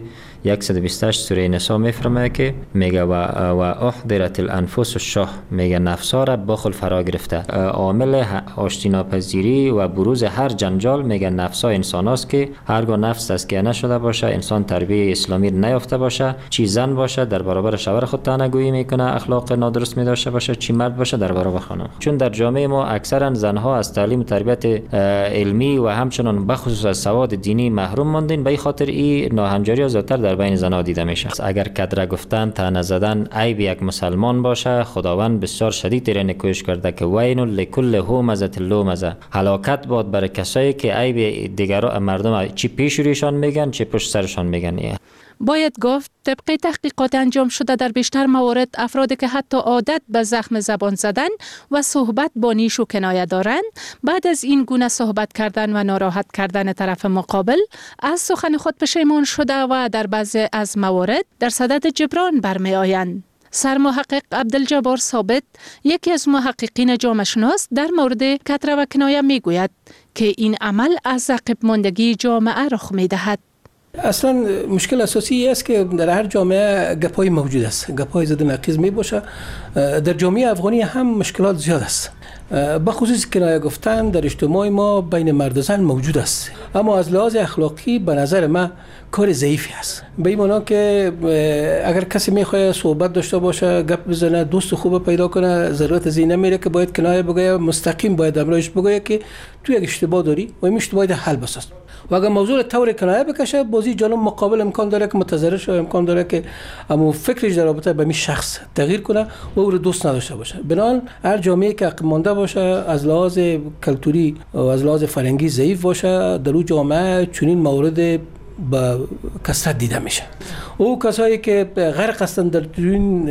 128 سوره نساء میفرماید که میگه و احضرت الانفس الشح، میگه نفسا را بخل فرا گرفته. عامل آشتی ناپذیری و بروز هر جنجال میگه نفسا انساناست که هرگاه نفس تزکیه نشده باشه، انسان تربیت اسلامی نیافته باشه، چی زن باشه در برابر شوهر خود تنگویی میکنه، اخلاق نادرست می داشته باشه، چی مرد باشه در برابر خانم. چون در جامعه ما اکثرا زنها از تعلیم و تربیت علمی و همچنان بخصوص از سواد دینی محروم ماندین، به این خاطر این ناهنجاری زیادتر در بین زنها دیده میشه. اگر کتره گفتن، طعنه زدن عیب یک مسلمان باشه، خداوند بسیار شدید در این کوشش کرده که وین لکل همزه لومزه، هلاکت باد برای کسایی که عیب دیگران مردم چی پیش رویشان میگن چی پشت سرشان میگن. باید گفت طبق تحقیقات انجام شده در بیشتر موارد افرادی که حتی عادت به زخم زبان زدن و صحبت با نیش و کنایه دارند، بعد از این گونه صحبت کردن و ناراحت کردن طرف مقابل از سخن خود پشیمان شده و در بعضی از موارد در صدد جبران برمی آیند. سرمحقق عبدالجبار ثابت، یکی از محققین جامعه شناس، در مورد کتره و کنایه می گوید که این عمل از عقب ماندگی جامعه رخ می دهد. اصلا مشکل اساسی است که در هر جامعه گپای موجود است، گپای ضد نقیض می باشه. در جامعه افغانی هم مشکلات زیاد است، بخصوص کنایه گفتن در اجتماع ما بین مرد و زن موجود است، اما از لحاظ اخلاقی به نظر من کار ضعیفی است. به این معنی که اگر کسی میخواد صحبت داشته باشه، گپ بزنه، دوست خوب پیدا کنه، ضرورت از این نمیره که باید کنایه بگه، مستقیم باید امرش بگه که تو یک اشتباه داری و این اشتباه باید حل بساز. و اگر موضوع طور کنایه بکشه، بازی جانب مقابل امکان داره که متضرر شه، امکان داره که اما فکرش در رابطه با این شخص تغییر کنه و او رو دوست نداشته باشه. بنابراین هر جامعه که عقب مانده باشه، از لحاظ کلتوری و از لحاظ فرهنگی ضعیف باشه، در اون جامعه چنین موارد با کثرت دیده میشه. او کسایی که غرق هستند در این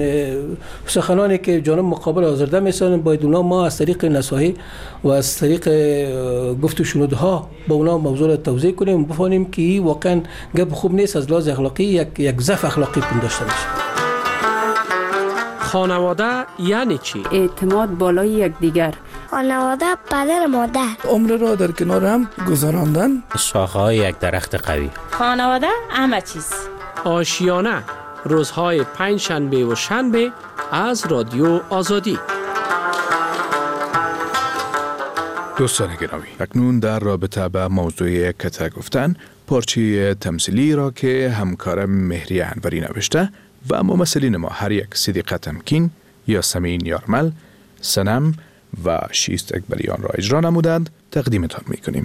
سخنانی که جانب مقابل آزرده میسازن، باید اونا ما از طریق نصایح و از طریق گفت و شنودها با اونا موضوع را توضیح کنیم، بفهمیم که این واقعا گپ خوب نیست، از لحاظ اخلاقی یک ضعف اخلاقی داشته باشه. خانواده یعنی چی؟ اعتماد بالای یکدیگر. خانواده پدر مادر. عمر را در کنار هم گذراندن. شاخه‌های یک درخت قوی. خانواده همه چیز. آشیانه، روزهای 5 شنبه و شنبه از رادیو آزادی. دوستان گرامی، اکنون در رابطه به موضوع کتره گفتن پارچه تمثیلی را که همکارم مهری انوری نوشته و ممثلین ما هر یک صدیقه تمکین، یاسمین یارمل، سنم و شیست اکبریان را اجرا نمودند تقدیمتان میکنیم.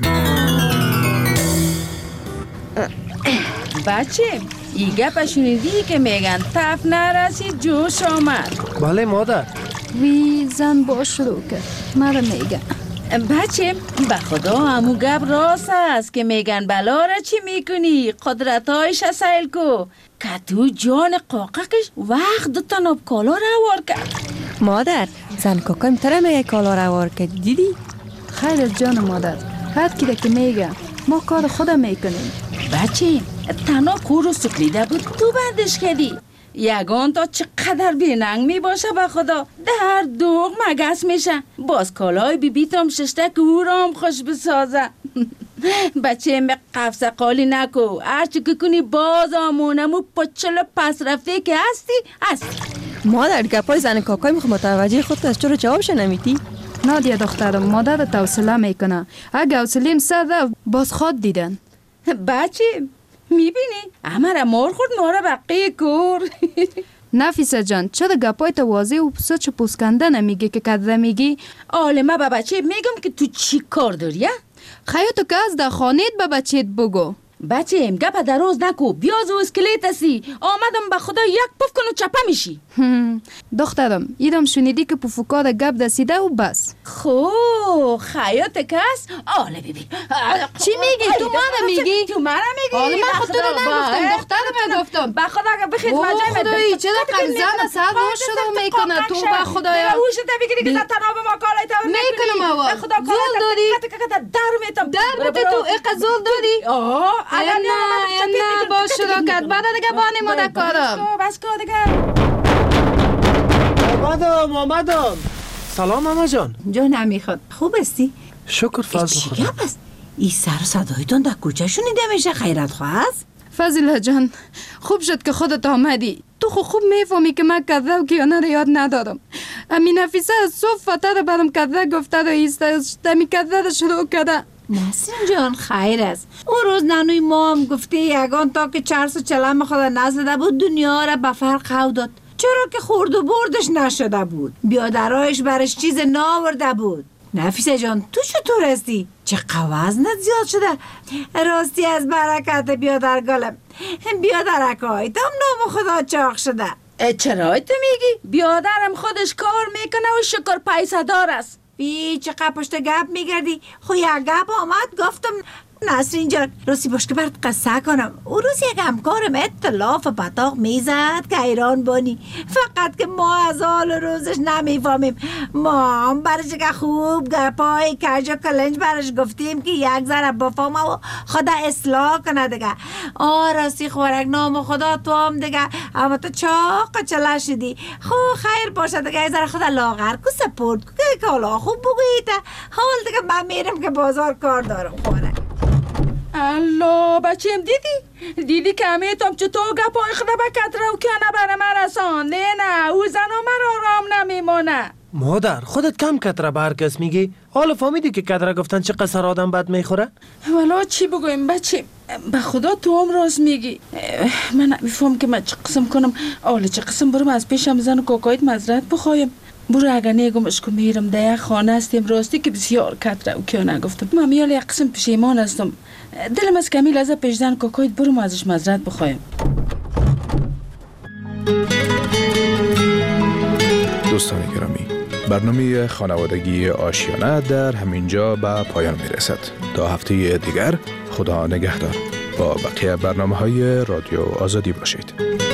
بچه این گپ شنیدی که میگن تف نرسید جوش آمد؟ بله مادر. وی زن باش شروع کرد مرا میگن. بچه به خدا همو گپ راست است که میگن بلا را چی میکنی قدرتایش سیل کو که تو جان قاققش وقت دو تناب کالا را وار کرد. مادر زن کاکایم تره میگه کالا را وار کرد دیدی؟ خیر از جان مادر هر کی که میگه ما کار خودم میکنیم. بچه تناب کورو سکلیده بود تو بندش کردی یگان تا چقدر بیننگ می باشه به خدا در دوغ مگس میشه باز کالای بی تام ششته که او را هم خوش بسازه. بچه می قفصه قالی نکو هرچی که کنی باز آمونمو پچل پس رفته که هستی. مادر گپای زن کاکای میخوام متوجه خود از چرا جوابش نمیدی؟ نادیا دخترم مادر توصله میکنه اگه حوصله‌ام سر رفت باز خود دیدن. بچه میبینی؟ امر مار خورد ماره بقیه کور. نفیسه جان چرا گپای تو واضح و سچ پوسکنده نمیگی که کده میگی؟ آلمه با بچه میگم که تو چی کار داری؟ خیاتو که از در خانیت با بچهت بگو. بچه ام گپ دروز نکو بیاز و اسکلیت هستی آمدم به خدا یک پف کنو چپه میشی. دخترم ایدم شنیدی که پفوکار گپ دستیده و بس. خو خیات کس آله بیبی چی میگی؟ تو منو میگی؟ تو منو میگی؟ آله من خود رو نگفتم دخترم نگفتم. به خدا که بخید مجای خدایی چرا قرزن سر روش شده میکنه تو به خدایا اوش تا بگیری که تناب ما کالای تا میکنم آوا به خدا کالای داری در میتم در بته تو اقا زول داری؟ نه باش شراکت بعد دیگه بانی مده کارم. بس کار دیگه. آمدم. سلام ماما جان. جان نمیخواد. خوب هستی؟ شکر فضل خدا. چی گپ است؟ این سر صدایتون در کوچه شنیده میشه خیرت خواست؟ فضیله جان خوب شد که خودت آمدی. تو خوب میفهمی که من کذب و کیانه رو یاد ندارم. امی نفیسه از صبح فتره برم کذب گفته رو ایستمی کذب رو شروع کرده. نسرین جان خیر است. اون روز نانوی ما هم گفته یگان تا که چرس و چلم خود نزده بود دنیا را به فرق خو داد چرا که خورد و بردش نشده بود بیادرایش برش چیز ناورده بود. نفیسه جان تو چطور هستی؟ چه وزنت زیاد شده؟ راستی از برکت بیادر گلم بیادرکای تام نام خدا چاق شده. چرا تو میگی؟ بیادرم خودش کار میکنه و شکر پیسه دار است. بی چقدر پشت گپ میگردی؟ خو یک گپ آمد گفتم نسرین جان راستی باش که برات قصه کنم. اون روز یک همکارم اطلاف پتاق میزد که ایران بانی فقط که ما از حال روزش نمیفهمیم. ما هم برش که خوب گپای کج و کلنج برش گفتیم که یک ذره بفهمه و خدا اصلاح کنه دیگه. راستی خورک نام خدا تو هم دیگه اما تو چاق چلا شدی. خو خیر باشه دیگه یه ذره خدا لاغر کو سپورت کو که کالا خوب بگویده. حال دیگه من میرم که بازار کار دارم خورک. الله بچیم دیدی که همیتم چطور گپای خدا با کتره و کنه برای من رسانده نه او زن و من آرام نمیمونه. مادر خودت کم کتره به هر کس میگی حالا فهمیدی که کتره گفتن چه قصر آدم بد میخوره؟ والا چی بگویم بچه به خدا تو هم راست میگی. من نمیفهم که من چه قسم کنم. حالا چه قسم برم از پیشم زن و کاکایت مزرعت بخوایم. برو اگر نگمش که میرم در یک خانه هستیم راستی که بسیار کتره و که نگفتم. من میال یک قسم پشیمان هستم. دلم از کمیل از پیش زن کاکایت برم ازش مزرعت بخوایم. دوستان گرامی برنامه خانوادگی آشیانه در همینجا به پایان میرسد. تا هفته دیگر خدا نگهدار. با بقیه برنامه‌های رادیو آزادی باشید.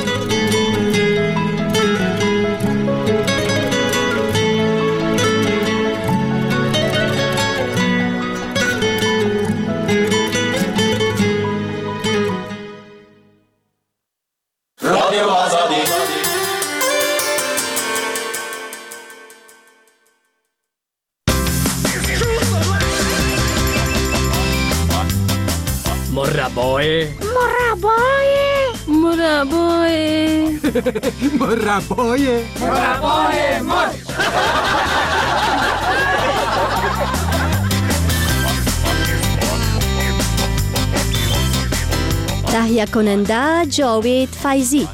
رادیو آزادی مربای مر تهیه کننده جاوید فیضی.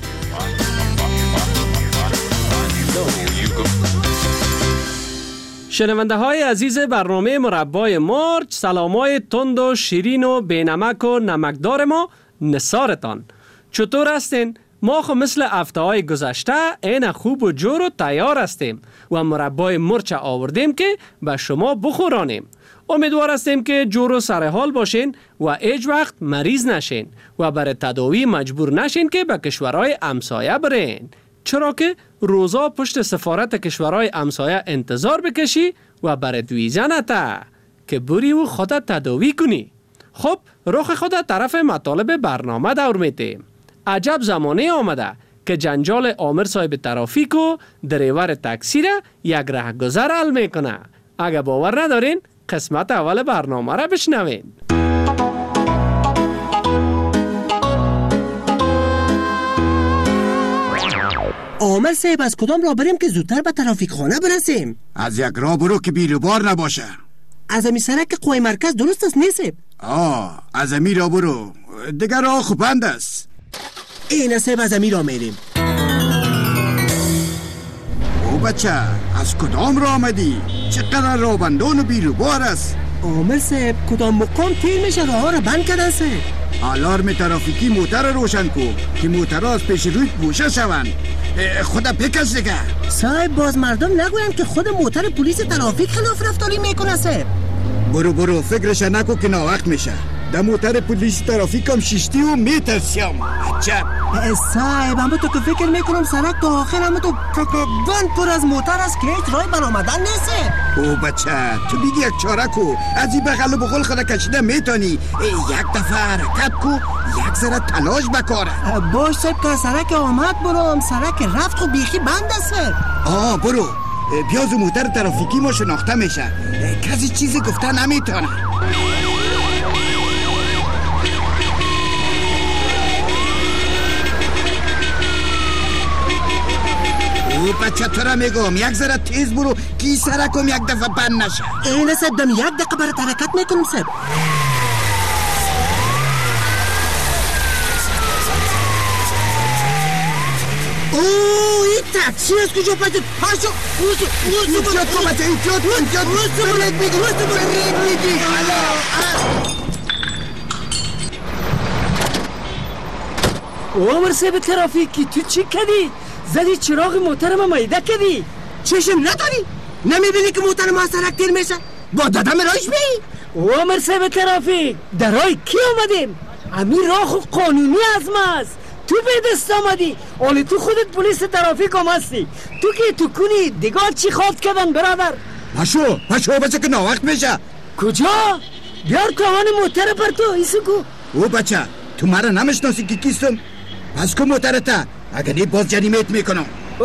شنونده های عزیز برنامه مربای مرچ، سلامای تند و شیرین و بینمک و نمکدار ما نثارتان. چطور هستین؟ ما خو مثل هفته های گذشته این خوب و جور و تیار هستیم و مربای مرچ آوردیم که به شما بخورانیم. امیدوار هستیم که جور و سرحال باشین و هیچ وقت مریض نشین و برای تداوی مجبور نشین که به کشورهای همسایه برین، چرا که روزا پشت سفارت کشورهای همسایه انتظار بکشی و برای دویزه نته که بری و خودت تداوی کنی. خب رخ خودت طرف مطالب برنامه دور میتیم. عجب زمانه آمده که جنجال عامر صاحب ترافیک و دریور تاکسی را یک رهگذر حل میکنه. اگه باور ندارین قسمت اول برنامه را بشنوین. عامر صاحب از کدام راه بریم که زودتر به ترافیک خانه برسیم؟ از یک راه برو که بیروبار نباشه. از امی سرک قوی مرکز درست است نیست؟ از امی راه برو، دیگر راه خوبند است. این صاحب از امی راه میریم. او بچه از کدام راه آمدی؟ چقدر راه بندان و بیروبار است. عامر صاحب کدام مقام تیر میشه راه ها رو بند کردن صاحب. آلارم ترافیکی موتر روشن کو که موترها از پیش روی گوشه شوند. خدا بکش دیگه. صاحب باز مردم نگوین که خود موتر پلیس ترافیک خلاف رفتاری میکنه صاحب. برو فکرش نکو که ناوقت میشه. در موتر پلیس ترافیک هم شیشتی و میترسیم. عجب صاحب اما تو که فکر میکنم سرک تا آخر اما تو تقریباً پر از موتر است که هیچ رای برآمدن نیست. او بچه تو بیدی یک چاره کو، از این بغل و بغل خدا کشیده میتونی. یک دفعه حرکت کو، یک ذره تلاش بکاره. باش صاحب که سرک آمد برام، سرک رفت خب بیخی بند است. برو بیازو موتر ترافیکی ما شناخته میشه، کسی چیزی گفته نمیتونه. او بچه تو را میگم یک ذره تیز برو که سرکم یک دفعه بند نشه. این صاحب دم یک دقیقه برات حرکت میکنم صاحب. این تاکسی از کجا پایده؟ پاشو ایجاد کن بچه، ایجاد بریک میگی. عمر صاحب ترافیکی تو چی کردی؟ زدی چراغ موتر ما مایده کردی؟ چشم نداری؟ نمیبینی که موتر ما سرک تیر میشه؟ با دادم رایش بی؟ عمر صاحب ترافیک در رای کی آمدیم؟ امی راه خود قانونی از ماست. تو به دست آمدی، آلی تو خودت پلیس ترافیک هم هستی. تو که تو کنی دیگه چی خواهد کردن برادر؟ پاشو بچه که ناوقت میشه. کجا؟ بیار توان موتر پر تو ایسو کو. او بچه تو مرا نمیشناسی که کیستم؟ پس که موترتا اگر نی باز جریمت میکنم.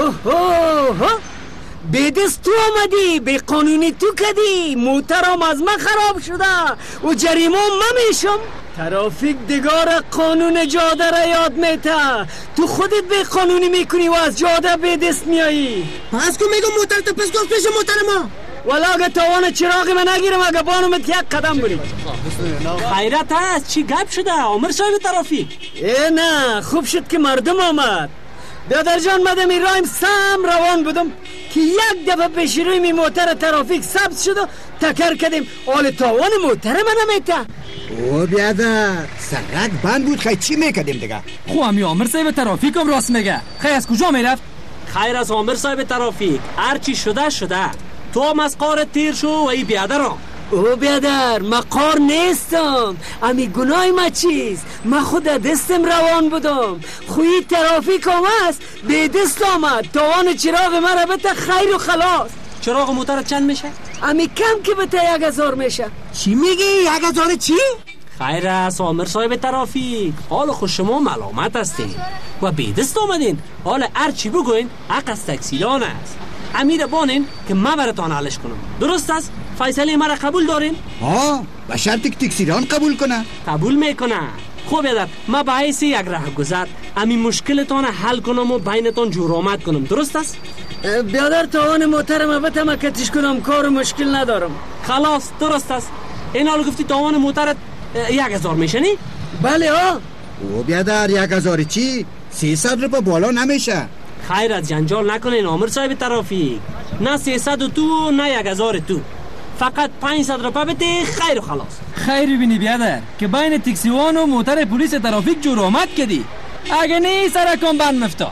به دست تو آمدی، به قانونی تو کدی، موترم از من خراب شده و جریمه من میشم. ترافیک دیگار قانون جاده را یاد میته، تو خودت به قانونی میکنی و از جاده به دست میایی. پس که میگم موتر تو پس گفت پیش موتر ما. والا اگه توان چراغ من نگیرم اگه بانومت یک قدم برید. خیرت هست چی گپ شده عمر صاحب ترافیک؟ نه خوب شد که مردم آمد. بیادر جان مدم این رایم سم روان بودم که یک دفعه پیش روی می موتر ترافیک سبز شد و تکر کردیم. آل تاوان موتر من نمیته. او بیادر سرک بند بود، خیلی چی میکردیم دیگه؟ خو همی عمر صاحب ترافیک هم راست میگه. خیلی از کجا میرفت؟ خیر از عمر صاحب ترافیک هرچی شده تو هم از قار تیر شو و ای بیادرم. او بیادر من قار نیستم، امی گناه ما چیست؟ من خود دستم روان بودم، خوی ترافیک هم هست به دست آمد. توان چراغ من رو بته خیر و خلاص. چراغ موتر چند میشه؟ امی کم که بته 1000 میشه. چی میگی 1000 چی؟ خیر است عمر صاحب ترافیک، حال خود شما ملامت هستین و به دست آمدین. حال هر چی بگوین حق از تکسیران است. امیر بانین که من براتان حلش کنم، درست است؟ فیصله مرا قبول دارین؟ به شرطی که تکسیران قبول کنه. قبول میکنه. خوب بیادر من به حیث یک رهگذر امی مشکلتان حل کنم و بینتان جور آمد کنم، درست است؟ بیادر توان موترم البته من کتش کنم، کار مشکل ندارم. خلاص درست است. این حال گفتی توان موترت 1000 میشه نی؟ بله او بیادر 1000 چی؟ 300 روپه بالا نمیشه. خیر از جنجال نکنین آمر صاحب ترافیک. نه 300 تو نه 1000 تو، فقط 500 روپه بده خیر و خلاص. خیر بینی بیادر که بین تکسیوان و موتر پلیس ترافیک جور آمد کردی. اگه نه سرکان بند مفتا.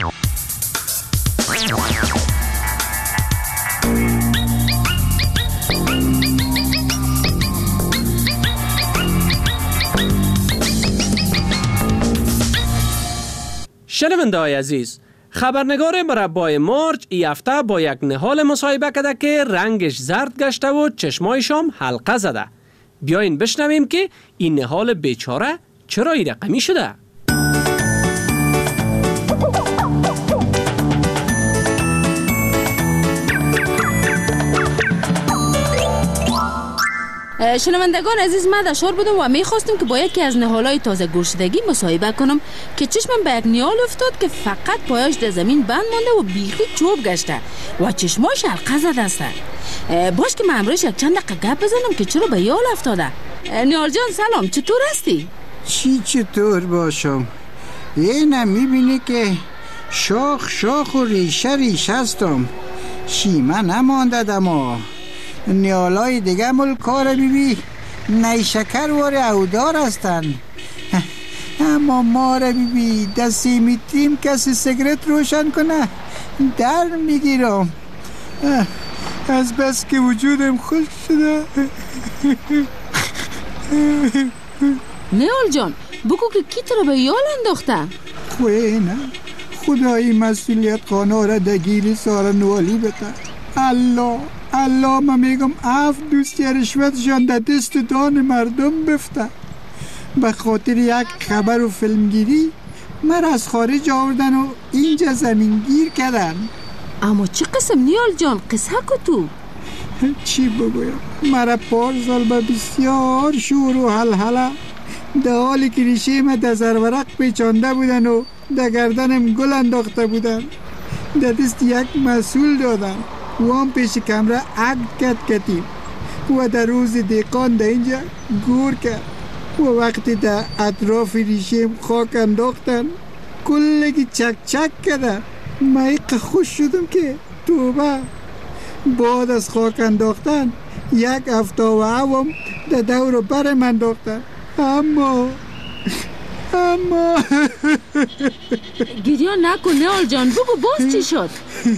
شنونده های عزیز، خبرنگار مربای مارچ ای هفته با یک نهال مصاحبه کرده که رنگش زرد گشته و چشمایشام حلقه زده. بیاین بشنویم که این نهال بیچاره چرا این رقمی شده. شنوندگان عزیز، من دشار بودم و میخواستم که با یکی از نهالای تازه گور شدگی مصاحبه کنم که چشمم به یک نهال افتاد که فقط پایش در زمین بند مانده و بیخی چوب گشته و چشماش حلقه زده است. باش که من امروز یک چند دقیقه گپ بزنم که چرا به یال افتاده. نهال جان سلام، چطور هستی؟ چطور باشم؟ اینم میبینی که شاخ و ریشه هستم. شیمه نمانده دما. نیالای دیگه مل کار بیبی نیشکر وار اودار هستن، اما ما را بیبی دستی میتیم کسی سیگرت روشن کنه در میگیرم، از بس که وجودم خوش شده. نیال جان بگو که کی تو رو به یال انداخته؟ خوی نه، خدایی مسئولیت خانه را دگیری سارا نوالی بده. الله ما میگم دوستی رشوتشان در دست دان مردم بفته. به خاطر یک خبر و فیلمگیری مر از خارج آوردن و اینجا زمینگیر کردن. اما چه قسم نیال جان؟ قصه کو تو؟ چی بگویم؟ مرا پارسال به بسیار شور و حلحله در حالی که ریشه ما در زرورق پیچانده بودن و در گردنم گل انداخته بودن، در دست یک مسئول دادن و هم پیش کمره عقد کتیم و در روز دیقان در اینجا گور کرد و وقتی در اطراف ریشیم خاک انداختن کلگی چک کردن. من خوش شدم که توبه. بعد از خاک انداختن یک هفته و عوام در دور برم انداختن. اما گریان نکن نیال جان، بگو باز چی شد؟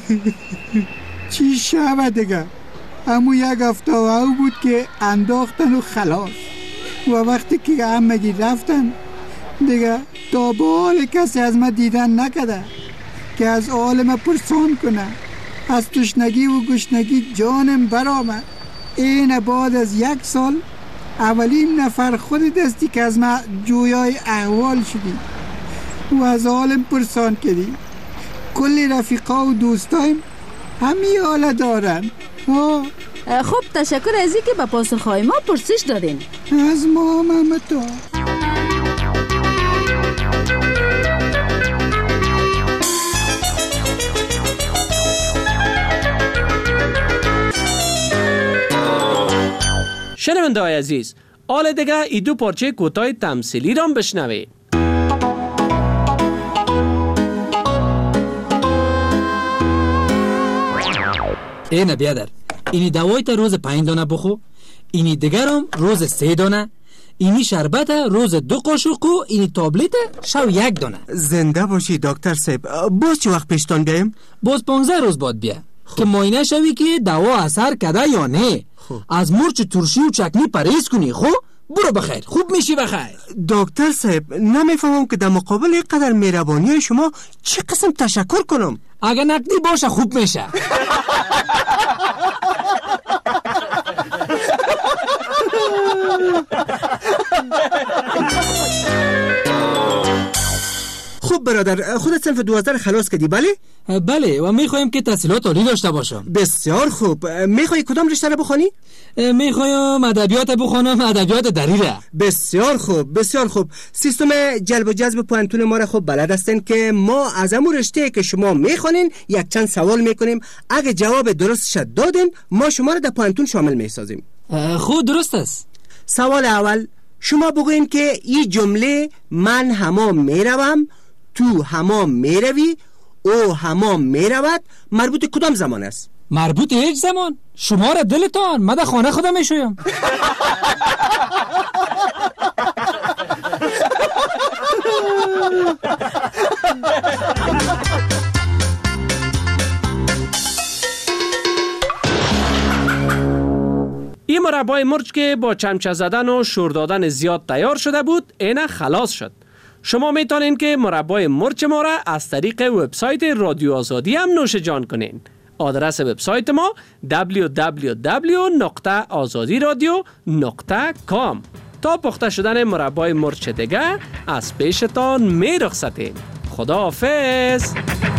چی شود دیگه؟ اما یک هفته و او بود که انداختن و خلاص. و وقتی که همگی رفتن دیگه تا به حال کسی از ما دیدن نکده که از حال ما پرسان کنه. از تشنگی و گشنگی جانم برآمد. این بعد از 1 سال اولین نفر خود دستی که از ما جویای احوال شدی و از حالم پرسان کردی. کلی رفیقا و دوستایم همی حاله دارن. خب تشکر از اینکه به پاسخهای ما پرسش دادین. از ما هم تو. شنونده های عزیز، حال دیگه ای دو پارچه کوتاه تمثیلی را بشنوید. اینه بیادر، اینی دوای تا روز 5 دانه بخو، اینی دیگرم روز 3 دانه، اینی شربت روز 2 قاشق و اینی تابلت شو 1 دانه. زنده باشی دکتر صاحب. باز چه وقت پیشتان بیایم؟ باز 15 روز بعد بیا که معاینه شوی که دوا اثر کرده یا نه. از مرچ ترشی و چکنی پرهیز کنی. برو بخیر، خوب میشی بخیر. دکتر صاحب نمیفهمم که در مقابل اینقدر مهربانی شما چه قسم تشکر کنم. اگه نقدی باشه خوب میشه. خوب برادر، خودت صنف 12 خلاص کردی بله؟ بله و میخوایم که تحصیلات عالی داشته باشم. بسیار خوب. میخوای کدام رشته رو بخوانی؟ میخوایم ادبیات بخونم، ادبیات دریره. بسیار خوب بسیار خوب. سیستم جلب و جذب پوانتون ما را خوب بلد هستین که ما از همون رشته که شما میخوانین یک چند سوال میکنیم. اگه جواب درستش دادین ما شما را در پوانتون شامل میسازیم. خود درست است. سوال اول، شما بگوین که این جمله من حمام میروم، تو حمام میروی، او حمام میرود مربوط کدام زمان است؟ مربوط هیچ زمان. شما را دلتان، من در خانه خودم میشویم. این مربای مرچ که با چمچه زدن و شور دادن زیاد تیار شده بود، اینه خلاص شد. شما میتونین که مربای مرچ ما را از طریق وبسایت رادیو آزادی هم نوش جان کنین. آدرس وبسایت ما www.azadiradio.com. تا پخته شدن مربای مرچ دیگه از پیشتان می رخصتیم. خدا حافظ.